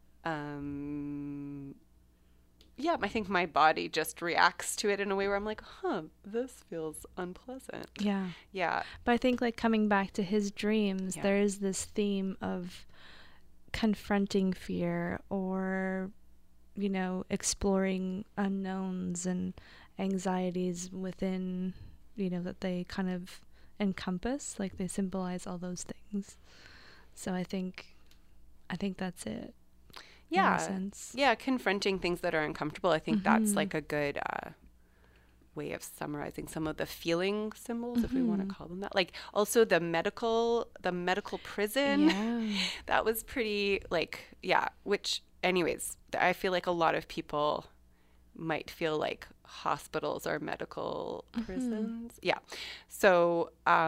Speaker 3: I think my body just reacts to it in a way where I'm like, this feels unpleasant.
Speaker 4: Yeah.
Speaker 3: Yeah.
Speaker 4: But I think coming back to his dreams, there is this theme of confronting fear or, exploring unknowns and anxieties within, that they kind of encompass, like they symbolize all those things. So I think that's it.
Speaker 3: Yeah.
Speaker 4: In a sense.
Speaker 3: Yeah, confronting things that are uncomfortable. I think that's like a good way of summarizing some of the feeling symbols, if we want to call them that. Like also the medical prison.
Speaker 4: Yeah.
Speaker 3: That was pretty which anyways, I feel like a lot of people might feel like hospitals are medical prisons. Yeah. So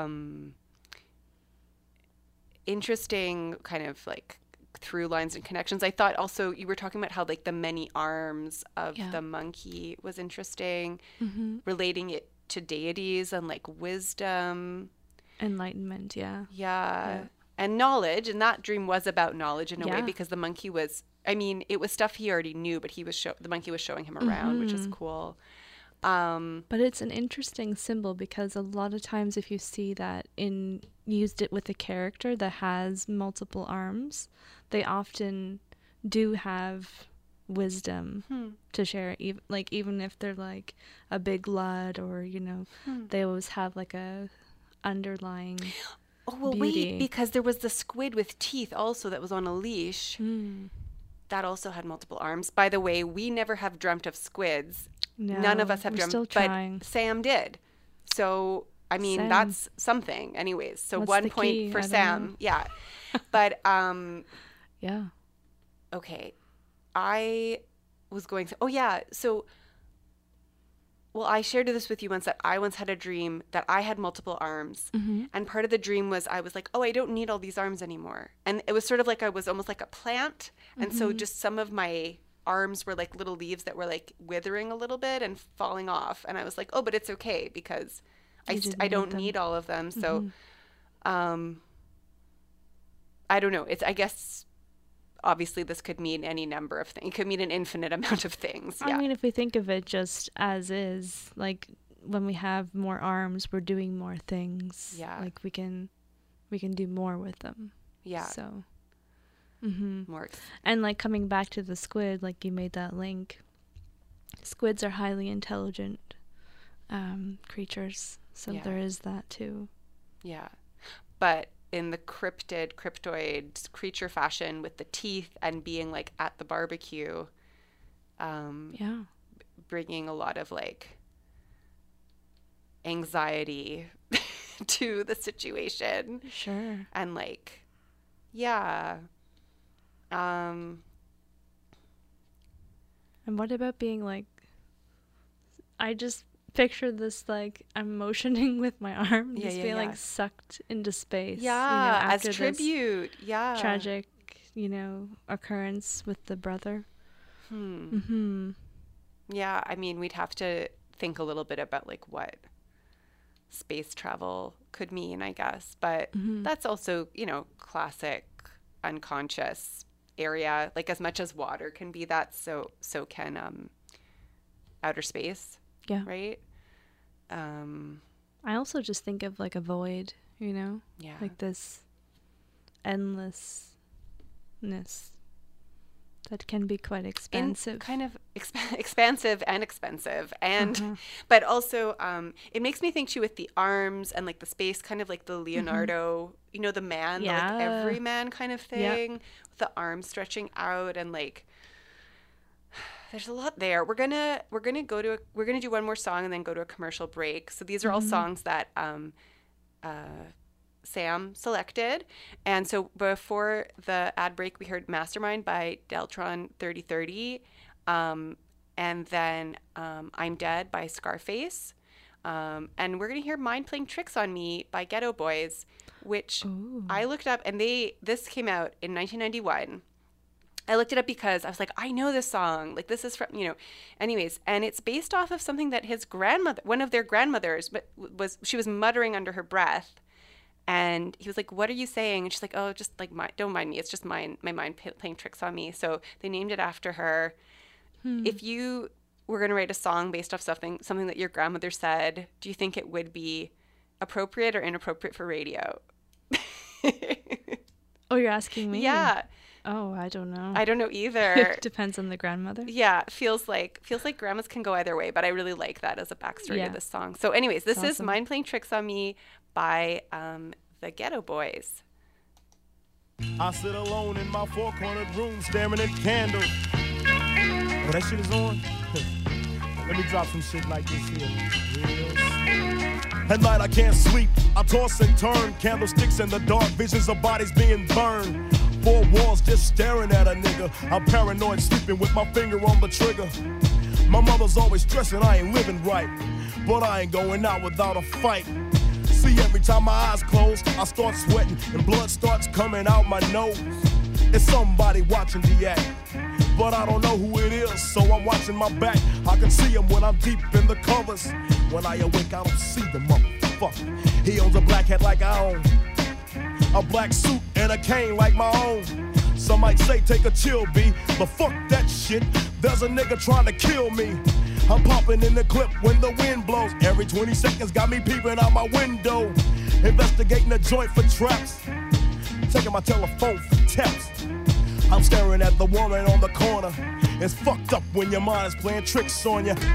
Speaker 3: interesting kind of through lines and connections. I thought also you were talking about how the many arms of the monkey was interesting, relating it to deities and wisdom,
Speaker 4: enlightenment.
Speaker 3: Yeah. And knowledge. And that dream was about knowledge in a way, because the monkey was, it was stuff he already knew, but the monkey was showing him around, which is cool.
Speaker 4: But it's an interesting symbol because a lot of times if you see that used it with a character that has multiple arms, they often do have wisdom to share, even if they're a big lud or they always have a underlying beauty.
Speaker 3: Wait, because there was the squid with teeth also that was on a leash that also had multiple arms. By the way, we never have dreamt of squids.
Speaker 4: No,
Speaker 3: none of us have
Speaker 4: we're
Speaker 3: dreamt,
Speaker 4: still trying.
Speaker 3: But Sam did. So Sam. That's something. Anyways, so
Speaker 4: What's
Speaker 3: 1
Speaker 4: the
Speaker 3: point
Speaker 4: key?
Speaker 3: for
Speaker 4: I don't
Speaker 3: Sam.
Speaker 4: know.
Speaker 3: Yeah, but
Speaker 4: yeah.
Speaker 3: Okay, I was going to. Oh yeah, so. Well, I shared this with you once that I once had a dream that I had multiple arms. And part of the dream was I was like, oh, I don't need all these arms anymore. And it was sort of I was almost like a plant. And so just some of my arms were like little leaves that were like withering a little bit and falling off. And I was like, oh, but it's okay because I don't need all of them. So, I don't know. I guess obviously this could mean any number of things. It could mean an infinite amount of things. Yeah.
Speaker 4: I mean, if we think of it just as is, like when we have more arms, we're doing more things.
Speaker 3: Yeah.
Speaker 4: Like we can do more with them.
Speaker 3: Yeah.
Speaker 4: So.
Speaker 3: More.
Speaker 4: And like coming back to the squid, like you made that link. Squids are highly intelligent creatures, so there is that too.
Speaker 3: Yeah, but in the cryptoid creature fashion with the teeth and being like at the barbecue, bringing a lot of like anxiety to the situation.
Speaker 4: Sure.
Speaker 3: And like, yeah.
Speaker 4: And what about being like, I just picture this like I'm motioning with my arm, just being like sucked into space.
Speaker 3: Yeah,
Speaker 4: after
Speaker 3: as tribute. Yeah.
Speaker 4: Tragic, occurrence with the brother.
Speaker 3: Yeah, I mean, we'd have to think a little bit about like what space travel could mean, I guess. But that's also, classic unconscious area. Like as much as water can be that, so can outer space.
Speaker 4: Yeah.
Speaker 3: Right?
Speaker 4: I also just think of like a void,
Speaker 3: Yeah.
Speaker 4: like this endlessness that can be quite expansive.
Speaker 3: Kind of expansive and expensive. And, but also, it makes me think too with the arms and like the space, kind of like the Leonardo, the man, the, like everyman kind of thing, with the arms stretching out and like, there's a lot there. We're gonna do one more song and then go to a commercial break. So these are all songs that Sam selected. And so before the ad break, we heard Mastermind by Deltron 3030. And then I'm Dead by Scarface. And we're going to hear Mind Playing Tricks on Me by Ghetto Boys, which I looked up, and this came out in 1991. I looked it up because I was like, I know this song. Like, this is from, anyways. And it's based off of something that his grandmother, one of their grandmothers, she was muttering under her breath. And he was like, what are you saying? And she's like, oh, just like, don't mind me. It's just my mind playing tricks on me. So they named it after her. If you were going to write a song based off something that your grandmother said, do you think it would be appropriate or inappropriate for radio?
Speaker 4: Oh, you're asking me?
Speaker 3: Yeah.
Speaker 4: Oh, I don't know.
Speaker 3: I don't know either.
Speaker 4: It depends on the grandmother.
Speaker 3: Yeah, feels like grandmas can go either way, but I really like that as a backstory of this song. So anyways, this is Mind Playing Tricks on Me by the Ghetto Boys.
Speaker 10: I sit alone in my four-cornered room staring at candles. Oh, that shit is on? Let me drop some shit like this here. At night I can't sleep, I toss and turn. Candlesticks in the dark, visions of bodies being burned. Four walls just staring at a nigga. I'm paranoid, sleeping with my finger on the trigger. My mother's always stressing I ain't living right, but I ain't going out without a fight. See, every time my eyes close, I start sweating and blood starts coming out my nose. It's somebody watching the act, but I don't know who it is, so I'm watching my back. I can see him when I'm deep in the covers. When I awake, I don't see the motherfucker. He owns a black hat like I own, a black suit and a cane like my own. Some might say take a chill, B, but fuck that shit. There's a nigga trying to kill me. I'm popping in the clip when the wind blows. Every 20 seconds got me peeping out my window. Investigating the joint for traps. Taking my telephone for taps. I'm staring at the woman on the corner. It's fucked up when your mind is playing tricks on you.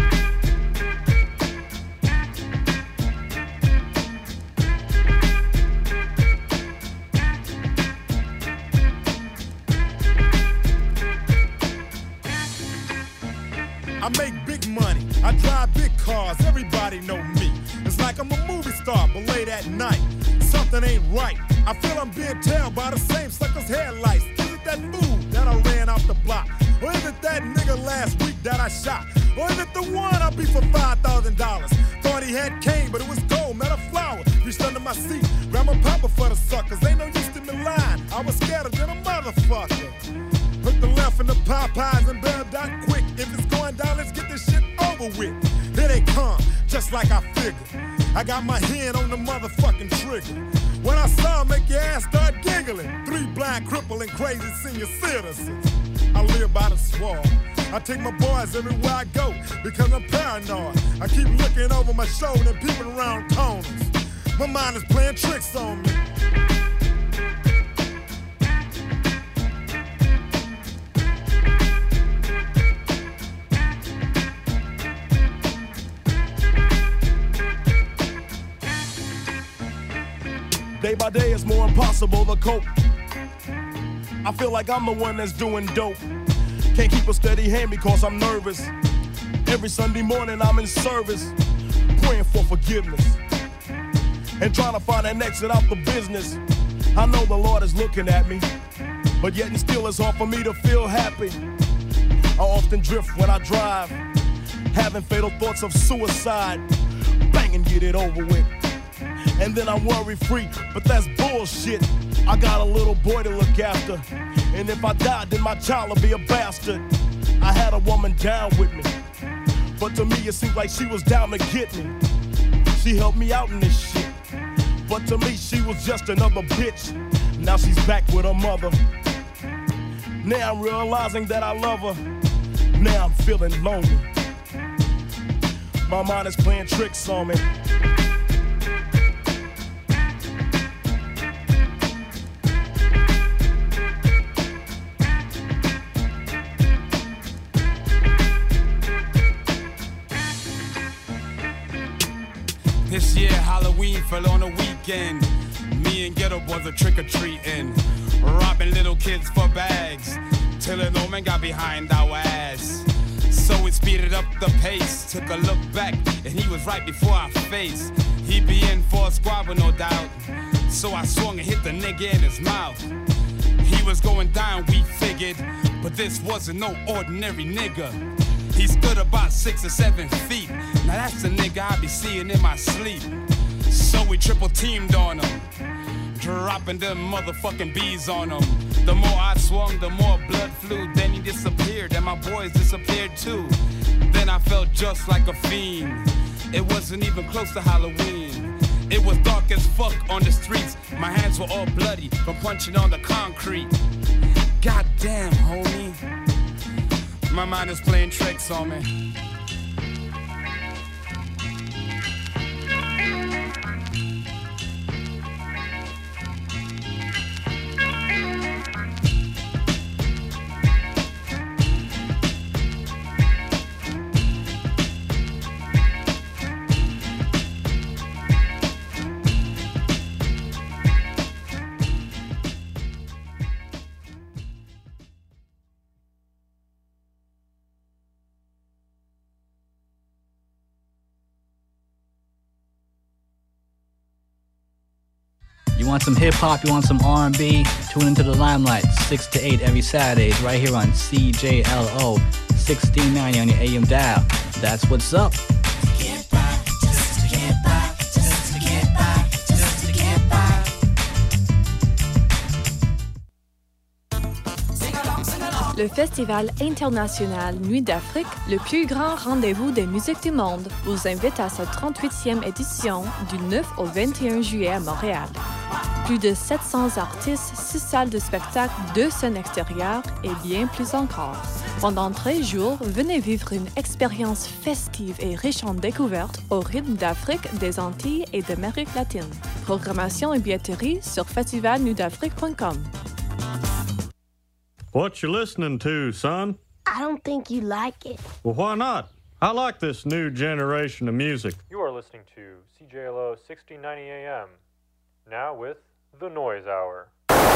Speaker 10: I make big money, I drive big cars, everybody know me. It's like I'm a movie star, but late at night, something ain't right. I feel I'm being tailed by the same sucker's headlights. Is it that fool that I ran off the block? Or is it that nigga last week that I shot? Or is it the one I beat for $5,000? Thought he had cane, but it was gold, not a flower. Reached under my seat, grabbed my popper for the suckers. Ain't no use to me lying, I was scared than a motherfucker. Hooked the left in the Popeyes and just like I figured. I got my hand on the motherfucking trigger. When I saw him, make your ass start giggling. 3 blind, crippling, crazy senior citizens. I live by the swamp. I take my boys everywhere I go because I'm paranoid. I keep looking over my shoulder and peeping around corners. My mind is playing tricks on me.
Speaker 8: Day by day it's more impossible to cope. I feel like I'm the one that's doing dope. Can't keep a steady hand because I'm nervous. Every Sunday morning I'm in service, praying for forgiveness and trying to find an exit out the business. I know the Lord is looking at me, but yet and still it's hard for me to feel happy. I often drift when I drive, having fatal thoughts of suicide. Bang and get it over with. And then I'm worry-free, but that's bullshit. I got a little boy to look after, and if I die, then my child will be a bastard. I had a woman down with me, but to me it seemed like she was down to get me. She helped me out in this shit, but to me she was just another bitch. Now she's back with her mother. Now I'm realizing that I love her. Now I'm feeling lonely. My mind is playing tricks on me.
Speaker 11: This year Halloween fell on a weekend. Me and Ghetto Boys are trick-or-treating, robbing little kids for bags, till an old man got behind our ass. So we speeded up the pace, took a look back, and he was right before our face. He be in for a squabble, no doubt, so I swung and hit the nigga in his mouth. He was going down, we figured, but this wasn't no ordinary nigga. He stood about 6 or 7 feet. Now that's the nigga I be seeing in my sleep. So we triple teamed on him, dropping them motherfucking bees on him. The more I swung, the more blood flew. Then he disappeared, and my boys disappeared too. Then I felt just like a fiend. It wasn't even close to Halloween. It was dark as fuck on the streets. My hands were all bloody from punching on the concrete. Goddamn, homie, my mind is playing tricks on me.
Speaker 12: You want some hip-hop, you want some R&B, tune into The Limelight, 6 to 8 every Saturdays, right here on CJLO, 1690 on your AM dial. That's what's up.
Speaker 13: Le Festival international Nuit d'Afrique, le plus grand rendez-vous des musiques du monde, vous invite à sa 38e édition du 9 au 21 juillet à Montréal. Plus de 700 artistes, 6 salles de spectacle, 2 scènes extérieures et bien plus encore. Pendant 13 jours, venez vivre une expérience festive et riche en découvertes au rythme d'Afrique, des Antilles et d'Amérique latine. Programmation et billetterie sur festivalnuitdafrique.com.
Speaker 14: What you listening to, son?
Speaker 15: I don't think you like it.
Speaker 14: Well, why not? I like this new generation of music.
Speaker 16: You are listening to CJLO 1690 AM, now with The Noise Hour.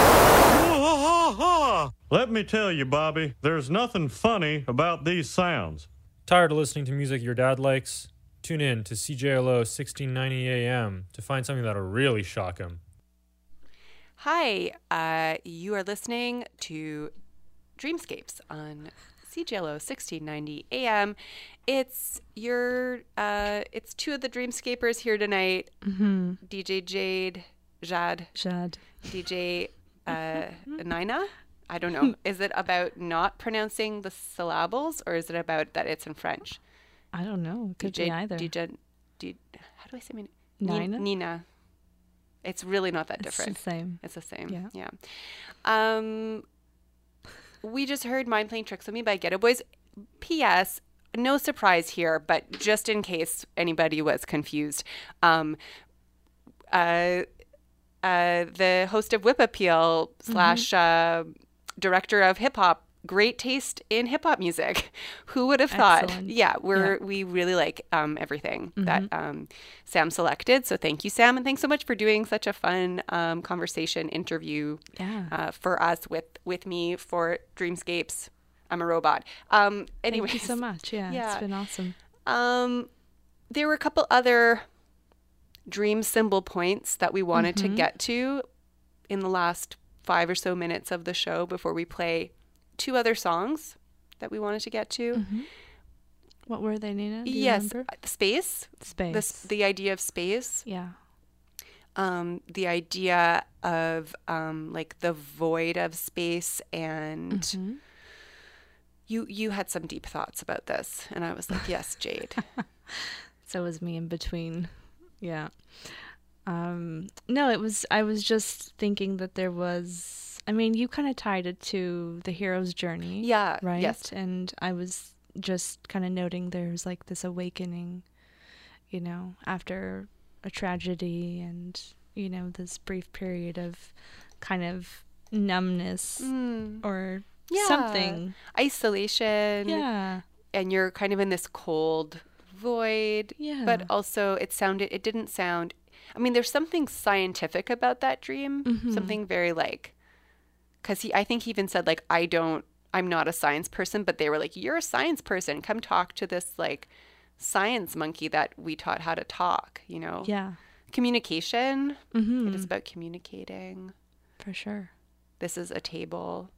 Speaker 14: Let me tell you, Bobby, there's nothing funny about these sounds.
Speaker 17: Tired of listening to music your dad likes? Tune in to CJLO 1690 AM to find something that'll really shock him.
Speaker 3: Hi, you are listening to Dreamscapes on CJLO 1690 AM. It's it's two of the Dreamscapers here tonight.
Speaker 4: Mm-hmm.
Speaker 3: DJ Jade, DJ Nina. I don't know. Is it about not pronouncing the syllables, or is it about that it's in French?
Speaker 4: I don't know. It could be either.
Speaker 3: DJ how do I say my name?
Speaker 4: Nina?
Speaker 3: Nina. It's really not that
Speaker 4: It's
Speaker 3: different.
Speaker 4: the same.
Speaker 3: It's the same.
Speaker 4: Yeah.
Speaker 3: We just heard Mind Playing Tricks on Me by Ghetto Boys. P.S. No surprise here, but just in case anybody was confused, the host of Whip Appeal / director of hip hop, great taste in hip hop music. Who would have thought?
Speaker 4: Excellent.
Speaker 3: Yeah, we really like everything that Sam selected. So thank you, Sam, and thanks so much for doing such a fun conversation interview for us with me for Dreamscapes. I'm a robot. Anyways,
Speaker 4: thank you so much. Yeah, it's been awesome.
Speaker 3: There were a couple other dream symbol points that we wanted to get to in the last 5 or so minutes of the show before we play 2 other songs that we wanted to get to.
Speaker 4: What were they, Nina? Do you
Speaker 3: Yes,
Speaker 4: remember?
Speaker 3: space. The idea of space.
Speaker 4: Yeah.
Speaker 3: The idea of like the void of space, and you had some deep thoughts about this, and I was like, yes, Jade.
Speaker 4: So was me in between. Yeah. No, I was just thinking that there was, I mean, you kind of tied it to the hero's journey.
Speaker 3: Yeah.
Speaker 4: Right?
Speaker 3: Yes.
Speaker 4: And I was just kind of noting there's like this awakening, you know, after a tragedy and, you know, this brief period of kind of numbness or something.
Speaker 3: Isolation.
Speaker 4: Yeah.
Speaker 3: And you're kind of in this cold void.
Speaker 4: Yeah.
Speaker 3: But also it didn't sound, I mean, there's something scientific about that dream. Something very like, because I think he even said like, I'm not a science person, but they were like, you're a science person. Come talk to this like science monkey that we taught how to talk, you know?
Speaker 4: Yeah.
Speaker 3: Communication. It is about communicating.
Speaker 4: For sure.
Speaker 3: This is a table.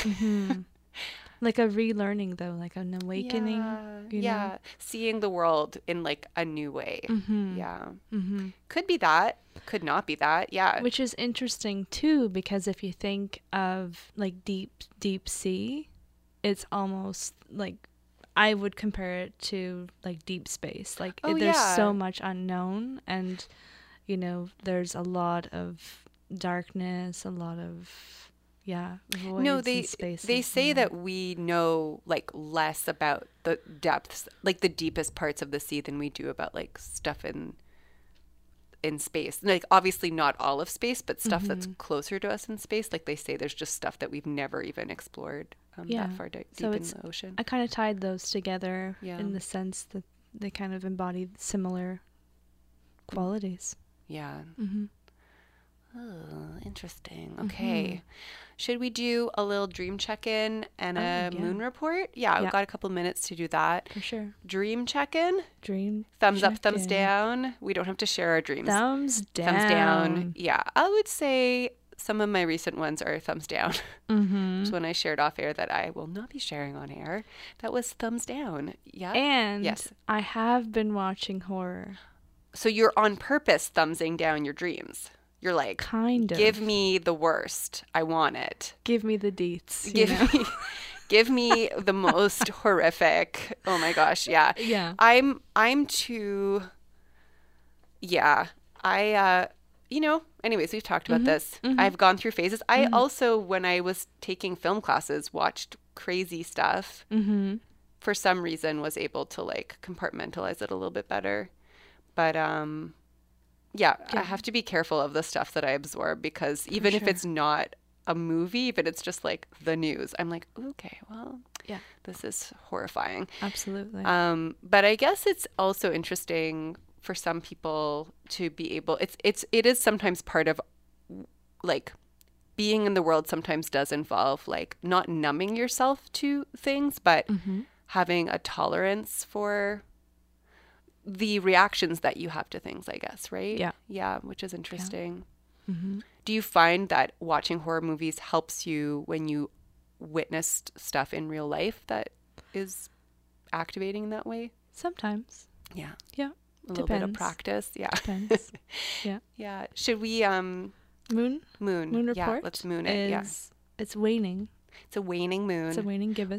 Speaker 4: Like a relearning though, like an awakening. You know?
Speaker 3: Seeing the world in like a new way. Yeah. Could be that. Could not be that. Yeah.
Speaker 4: Which is interesting too, because if you think of like deep sea, it's almost like I would compare it to like deep space. Like there's so much unknown, and you know, there's a lot of darkness, a lot of voids and spaces.
Speaker 3: They say that we know like less about the depths, like the deepest parts of the sea, than we do about like stuff in space. Like obviously not all of space, but stuff that's closer to us in space. Like they say there's just stuff that we've never even explored that far deep in the ocean.
Speaker 4: I kind of tied those together in the sense that they kind of embody similar qualities.
Speaker 3: Yeah. Oh, interesting. Okay. Should we do a little dream check-in and a moon report? Yeah, we've got a couple minutes to do that.
Speaker 4: For sure.
Speaker 3: Dream check-in?
Speaker 4: Dream
Speaker 3: Thumbs up, thumbs down. We don't have to share our dreams.
Speaker 4: Thumbs down.
Speaker 3: Thumbs down. Yeah. I would say some of my recent ones are thumbs down. So when I shared off air that I will not be sharing on air, that was thumbs down. Yeah.
Speaker 4: And
Speaker 3: yes,
Speaker 4: I have been watching horror.
Speaker 3: So you're on purpose thumbsing down your dreams. You're like,
Speaker 4: kind of.
Speaker 3: Give me the worst. I want it.
Speaker 4: Give me the deets.
Speaker 3: Give me the most horrific. Oh my gosh, yeah.
Speaker 4: Yeah.
Speaker 3: I'm too. Yeah. You know. Anyways, we've talked about this. I've gone through phases. I also, when I was taking film classes, watched crazy stuff. For some reason, was able to like compartmentalize it a little bit better. But yeah, I have to be careful of the stuff that I absorb, because even if it's not a movie, but it's just like the news, I'm like, okay, well,
Speaker 4: yeah,
Speaker 3: this is horrifying.
Speaker 4: Absolutely.
Speaker 3: But I guess it's also interesting for some people to be able, it is sometimes part of like being in the world sometimes does involve like not numbing yourself to things, but having a tolerance for the reactions that you have to things, I guess, right?
Speaker 4: Yeah.
Speaker 3: Yeah, which is interesting. Do you find that watching horror movies helps you when you witnessed stuff in real life that is activating in that way?
Speaker 4: Sometimes.
Speaker 3: Yeah.
Speaker 4: Yeah.
Speaker 3: A little bit of practice. Yeah.
Speaker 4: Depends. Yeah.
Speaker 3: Yeah. Should we
Speaker 4: Moon
Speaker 3: report?
Speaker 4: Yeah,
Speaker 3: Let's moon it. Yeah.
Speaker 4: It's waning.
Speaker 3: It's a waning moon.
Speaker 4: It's a waning gibbous.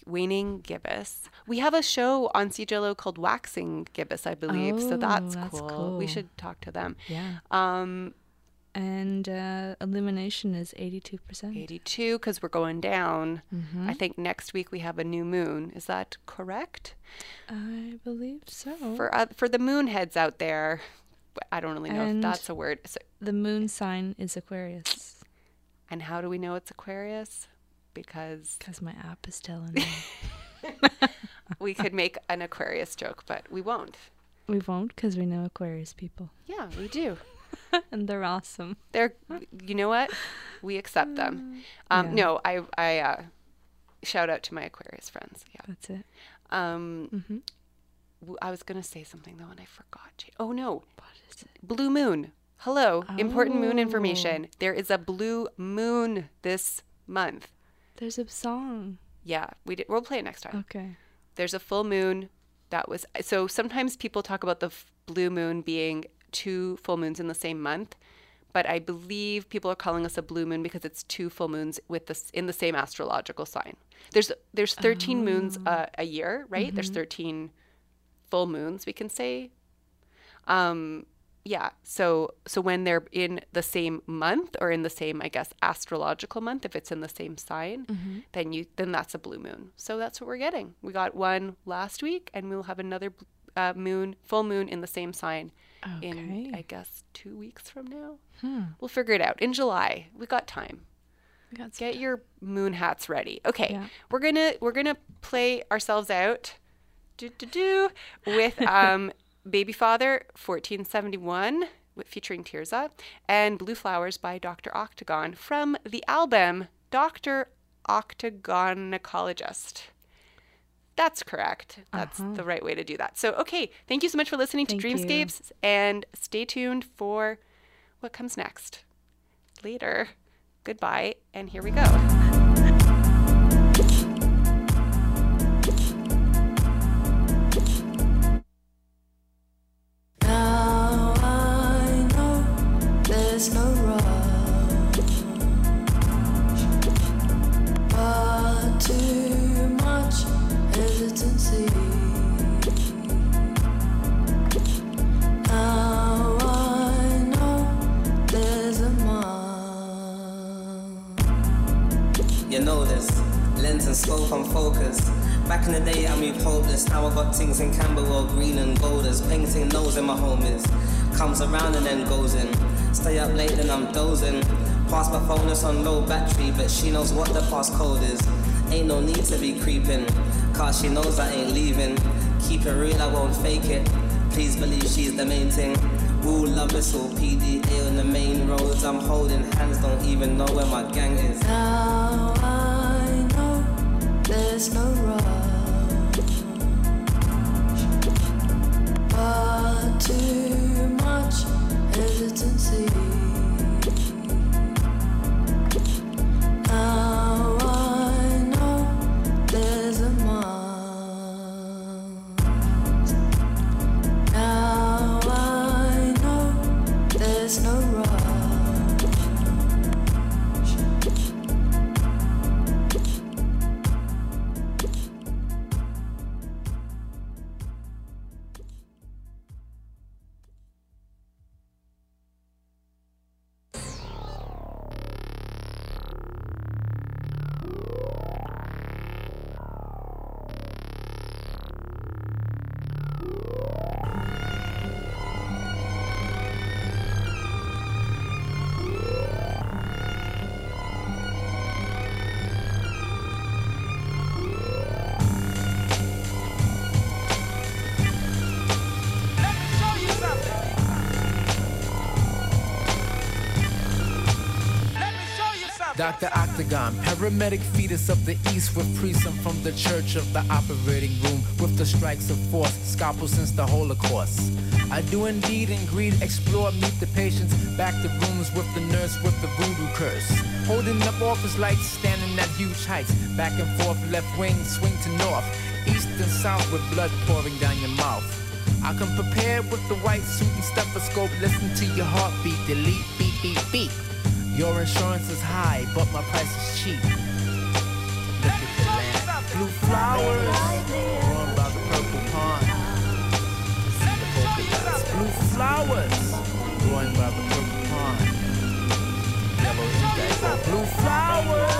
Speaker 3: waning gibbous. We have a show on CJLO called Waxing Gibbous, I believe. So that's cool. We should talk to them.
Speaker 4: Yeah. And illumination is 82%.
Speaker 3: 82, because we're going down. I think next week we have a new moon. Is that correct?
Speaker 4: I believe so.
Speaker 3: For the moon heads out there, I don't really know if that's a word. So,
Speaker 4: the moon sign is Aquarius.
Speaker 3: And how do we know it's Aquarius? Because
Speaker 4: my app is telling me.
Speaker 3: We could make an Aquarius joke, but we won't.
Speaker 4: We won't, because we know Aquarius people.
Speaker 3: Yeah, we do.
Speaker 4: And they're awesome.
Speaker 3: You know what? We accept them. No, I shout out to my Aquarius friends. Yeah,
Speaker 4: that's it.
Speaker 3: I was gonna say something though, and I forgot. Oh no! What is it? Blue moon. Hello, important moon information. There is a blue moon this month.
Speaker 4: There's a song.
Speaker 3: Yeah, we'll play it next time.
Speaker 4: Okay.
Speaker 3: There's a full moon. So sometimes people talk about the blue moon being 2 full moons in the same month, but I believe people are calling us a blue moon because it's 2 full moons in the same astrological sign. There's 13 moons a year, right? There's 13 full moons, we can say. Yeah. So when they're in the same month or in the same, I guess, astrological month, if it's in the same sign, then that's a blue moon. So that's what we're getting. We got one last week, and we'll have another full moon in the same sign in, I guess, 2 weeks from now. We'll figure it out in July. We got time. Get your moon hats ready. Okay, yeah. We're gonna play ourselves out. With Baby Father 1471 featuring Tirza and Blue Flowers by Dr. Octagon from the album Dr. Octagonacologist. That's correct. That's the right way to do that. So, okay, thank you so much for listening to Dreamscapes, and stay tuned for what comes next. Later. Goodbye, and here we go.
Speaker 18: There's no rush, but too much hesitancy. Now I know there's a mark.
Speaker 19: You know this, lens and scope and focus. Back in the day I moved hopeless, now I got things in Camberwell, green and gold as painting knows where my home is. Comes around and then goes in. Stay up late and I'm dozing. Pass my phone, it's on low battery, but she knows what the passcode is. Ain't no need to be creeping, cause she knows I ain't leaving. Keep it real, I won't fake it. Please believe she's the main thing. Woo, love whistle, PDA on the main roads. I'm holding hands, don't even know where my gang is.
Speaker 18: Now I know there's no rush, but too much hesitancy. Now I know there's a mark. Now I know there's no rush.
Speaker 20: Dr. Octagon, paramedic fetus of the east with precinct from the church of the operating room with the strikes of force, scalpel since the Holocaust. I do indeed in greed explore, meet the patients, back to rooms with the nurse with the voodoo curse. Holding up office lights, standing at huge heights, back and forth, left wing, swing to north, east and south with blood pouring down your mouth. I come prepared with the white suit and stethoscope, listen to your heartbeat, delete, beep, beep, beep. Your insurance is high, but my price is cheap. Look at the land. Blue fly blue flowers.